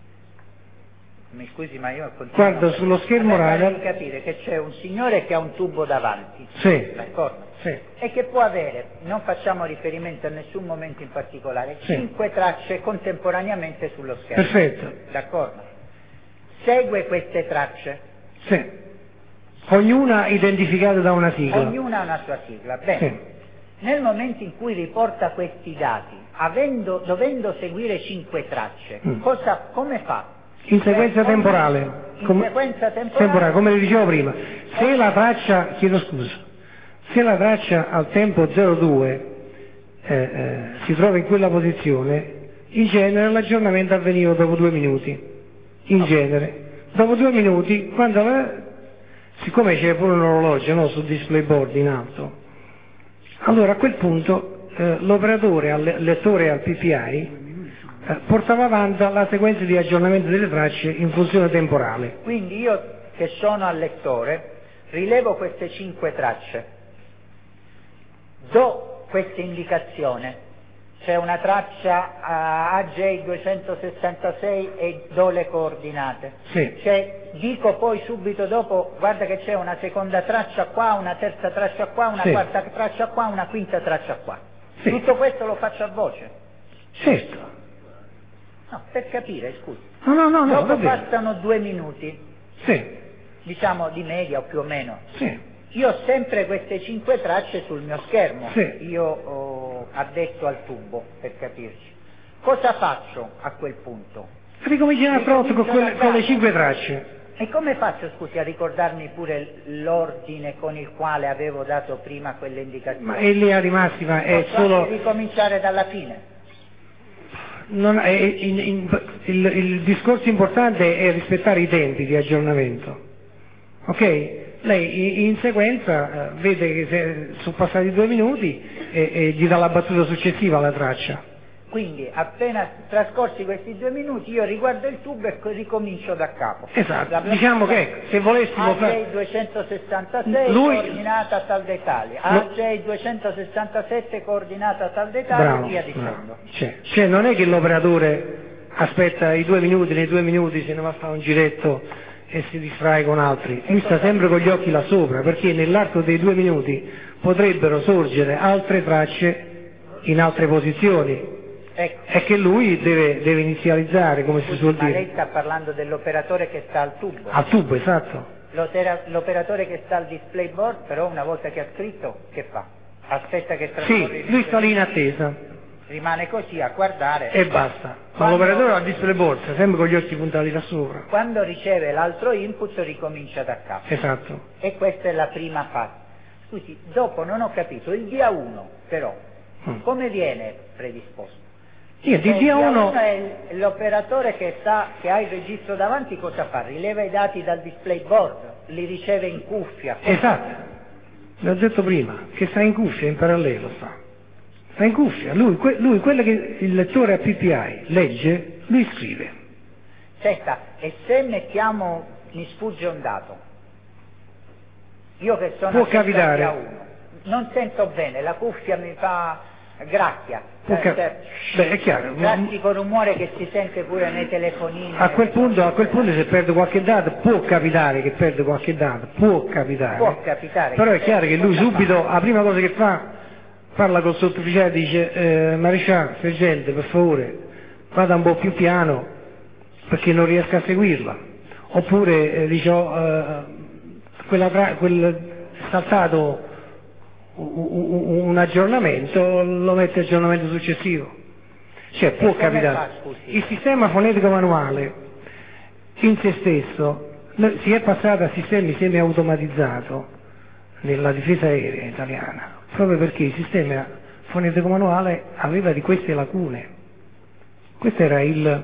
Mi scusi, ma io continuo. Guarda sullo schermo radar. Devi capire che c'è un signore che ha un tubo davanti, sì, d'accordo? Sì. E che può avere, non facciamo riferimento a nessun momento in particolare, Sì. cinque tracce contemporaneamente sullo schermo. Perfetto. D'accordo? Segue queste tracce. Sì. Ognuna identificata da una sigla. Ognuna ha una sua sigla. Bene. Sì. Nel momento in cui riporta questi dati, avendo, dovendo seguire cinque tracce, Mm. cosa, come fa? In sequenza Beh, temporale. In come, sequenza temporale. temporale, come le dicevo prima. Se la traccia, chiedo scusa, se la traccia al tempo zero due eh, eh, si trova in quella posizione, in genere l'aggiornamento avveniva dopo due minuti. In genere. Dopo due minuti, quando la, siccome c'è pure un orologio, no, sul display board in alto, allora a quel punto eh, l'operatore al lettore e al P P I eh, portava avanti la sequenza di aggiornamento delle tracce in funzione temporale. Quindi io che sono al lettore rilevo queste cinque tracce, do questa indicazione, c'è una traccia A J duecentosessantasei e do le coordinate, Sì. Cioè, dico poi subito dopo, guarda che c'è una seconda traccia qua, una terza traccia qua, una Sì. quarta traccia qua, una quinta traccia qua. Sì. Tutto questo lo faccio a voce? Certo. No, per capire, scusi. No, no, no, no, Dopo va bene. passano due minuti, Sì, diciamo di media o più o meno. sì. Io ho sempre queste cinque tracce sul mio schermo, Sì. io ho addetto al tubo, per capirci. Cosa faccio a quel punto? Ricominci un'altra volta con, Ricomincio quelle- da con le capo. cinque tracce. E come faccio, scusi, a ricordarmi pure l'ordine con il quale avevo dato prima quelle indicazioni? Ma in linea di massima è Posso solo... anche ricominciare dalla fine? non è- in- in- il, il discorso importante è rispettare i tempi di aggiornamento. Ok? Lei in, in sequenza eh, vede che se, sono passati due minuti e, e gli dà la battuta successiva alla traccia. Quindi, appena trascorsi questi due minuti, io riguardo il tubo e co- ricomincio da capo. Esatto, La- diciamo che se volessimo A J fare... duecentosessantasei Lui- coordinata tal dettagli, A J duecentosessantasette coordinata tal dettagli, Bravo, via bravo. dicendo. Cioè, cioè non è che l'operatore aspetta i due minuti, nei due minuti se ne va a fare un giretto e si distrae con altri, lui sta sempre con gli occhi là sopra, perché nell'arco dei due minuti potrebbero sorgere altre tracce in altre posizioni, Ecco, è che lui deve, deve inizializzare, come si suol ma lei dire, sta parlando dell'operatore che sta al tubo. al tubo, esatto. L'opera- L'operatore che sta al display board, però, una volta che ha scritto, che fa? Aspetta che trascorri Sì, lui sta lì in attesa rimane così a guardare. e basta, ma Quando- l'operatore al display board sta sempre con gli occhi puntati là sopra. Quando riceve l'altro input ricomincia da capo. Esatto. E questa è la prima fase. Scusi, dopo non ho capito, il D A uno però, Mm. come viene predisposto? Io di Eh, D A uno... è il- l'operatore che, sta, che ha il registro davanti, cosa fa? Rileva i dati dal display board, li riceve in cuffia. Esatto, l'ho detto prima, che sta in cuffia, in parallelo sta. Sta in cuffia, lui, que- lui quello che il lettore a P P I legge, lui scrive. Senta, e se mettiamo, mi sfugge un dato, io che sono Può attento al capitare. D A uno, non sento bene, la cuffia mi fa gracchia, Può eh, cap- cioè, Beh, è chiaro, classico rumore che si sente pure nei telefonini. a quel, nelle punto, a cose. quel punto se perde qualche dato, può capitare che perde qualche dato, può capitare. Può capitare. Però è chiaro che lui cosa subito, fa? la prima cosa che fa, parla col sottufficiale e dice eh, maresciallo, sergente, per favore, vada un po' più piano perché non riesco a seguirla. Oppure eh, dice, oh, eh, quella tra- quel saltato un, un- un aggiornamento, lo mette aggiornamento successivo. Cioè può come capitare. fa, scusi? Il sistema fonetico manuale in se stesso noi- si è passato a sistemi semi-automatizzato nella difesa aerea italiana, proprio perché il sistema fonetico manuale aveva di queste lacune. Questo era il,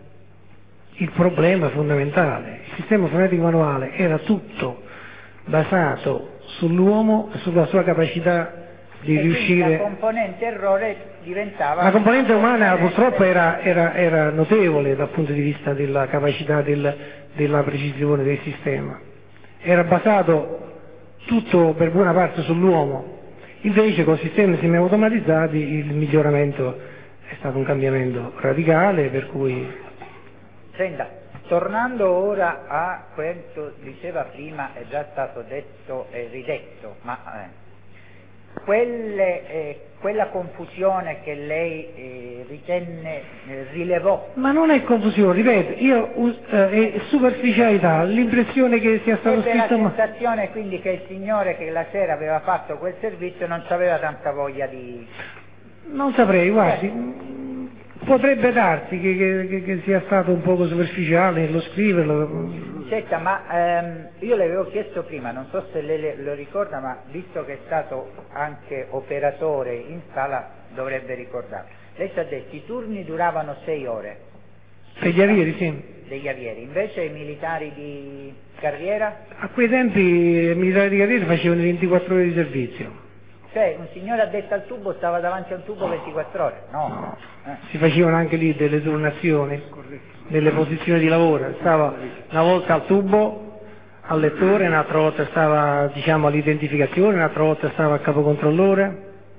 il problema fondamentale. Il sistema fonetico manuale era tutto basato sull'uomo e sulla sua capacità di E quindi riuscire... la componente errore diventava... La componente umana componente- purtroppo era, era- era notevole dal punto di vista della capacità del- della precisione del sistema. Era basato tutto per buona parte sull'uomo, invece con sistemi semi-automatizzati il miglioramento è stato un cambiamento radicale, per cui... Senta, tornando ora a quanto diceva prima, è già stato detto e ridetto, ma eh, quelle, eh, quella confusione che lei eh, ritenne, eh, rilevò, Ma non è confusione, ripeto, io us- eh, è superficialità, l'impressione che sia stato ebbe la scritto... ma- sensazione quindi che il signore che la sera aveva fatto quel servizio non aveva tanta voglia di... Non saprei, guardi, mh, potrebbe darsi che, che- che- che sia stato un poco superficiale nello scriverlo. Senta, ma ehm, io le avevo chiesto prima, non so se lei le- lo ricorda, ma visto che è stato anche operatore in sala dovrebbe ricordarlo. Lei ci ha detto i turni duravano sei ore. Per gli avieri, sì. degli avieri, invece i militari di carriera? A quei tempi i militari di carriera facevano ventiquattro ore di servizio. Cioè un signore addetto al tubo stava davanti a un tubo ventiquattro ore? No. No. Eh. Si facevano anche lì delle turnazioni, nelle posizioni di lavoro, stava una volta al tubo, al lettore, un'altra volta stava diciamo all'identificazione, un'altra volta stava al capocontrollore,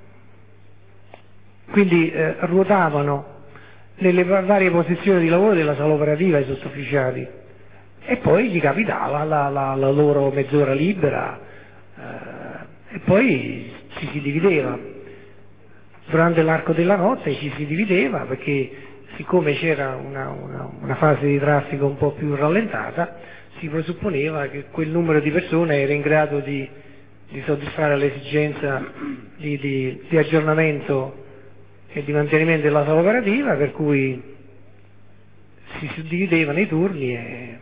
quindi eh, ruotavano nelle varie posizioni di lavoro della sala operativa i sottufficiali e poi gli capitava la, la, la loro mezz'ora libera eh, e poi ci si divideva. Durante l'arco della notte ci si divideva perché siccome c'era una, una, una fase di traffico un po' più rallentata si presupponeva che quel numero di persone era in grado di, di soddisfare l'esigenza di, di, di aggiornamento e di mantenimento della sala operativa, per cui si suddividevano i turni e...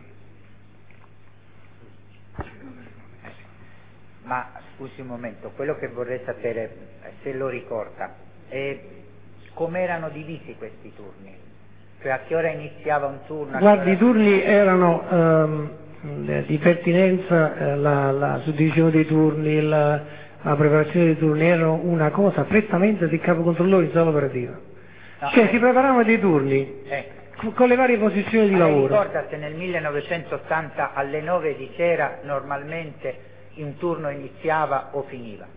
Ma scusi un momento, quello che vorrei sapere, se lo ricorda, è come erano divisi questi turni? Cioè a che ora iniziava un turno? Guardi, ora... i turni erano ehm, di pertinenza, eh, la, la suddivisione dei turni, la, la preparazione dei turni erano una cosa prettamente del capocontrollore in sala operativa. No, cioè eh. si preparavano dei turni eh. con le varie posizioni di Ma lavoro. Lei ricorda se nel millenovecentottanta alle nove di sera normalmente un turno iniziava o finiva?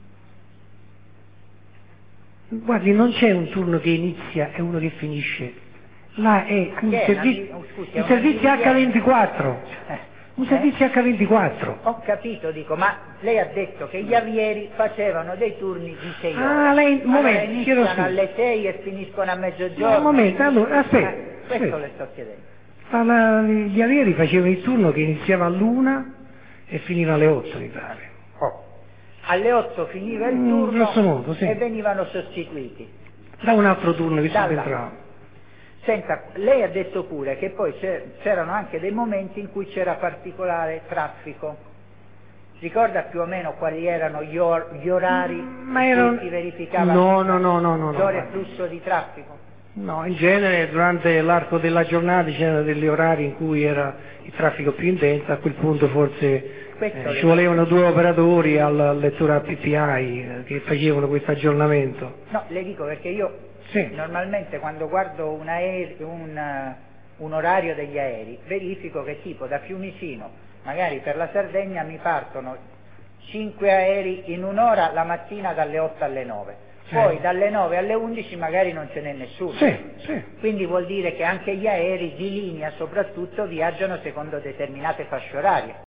Guardi, non c'è un turno che inizia e uno che finisce. Là è un Che è servizio, una, scusi, un servizio acca ventiquattro. Un Eh? servizio acca ventiquattro. Ho capito, dico, ma lei ha detto che gli avieri facevano dei turni di sei ore. Ah, lei, un allora momento, chiedo iniziano scusa. alle sei e finiscono a mezzogiorno. No, un momento, allora, aspetta. Eh, questo aspetta. le sto chiedendo. Alla, gli avieri facevano il turno che iniziava all'una e finiva alle otto, mi pare. Oh. Alle otto finiva il Mm, turno grosso modo, sì. e venivano sostituiti. Da un altro turno che Dalla- subentrava. Senta, lei ha detto pure che poi c'è- c'erano anche dei momenti in cui c'era particolare traffico. Ricorda più o meno quali erano gli, or- gli orari Ma in era cui un- si verificava No, no, no, no, no, no. l'ora e guarda. flusso di traffico? No, in genere durante l'arco della giornata c'erano degli orari in cui era il traffico più intenso, a quel punto forse Questo eh, le- ci volevano due operatori al lettore P P I eh, che facevano questo aggiornamento. No, le dico perché io Sì. normalmente quando guardo un, aer- un, eh, un orario degli aerei verifico che tipo da Fiumicino, magari per la Sardegna mi partono cinque aerei in un'ora la mattina dalle otto alle nove. Poi Eh. dalle nove alle undici magari non ce n'è nessuno. Sì, sì. Quindi vuol dire che anche gli aerei di linea soprattutto viaggiano secondo determinate fasce orarie.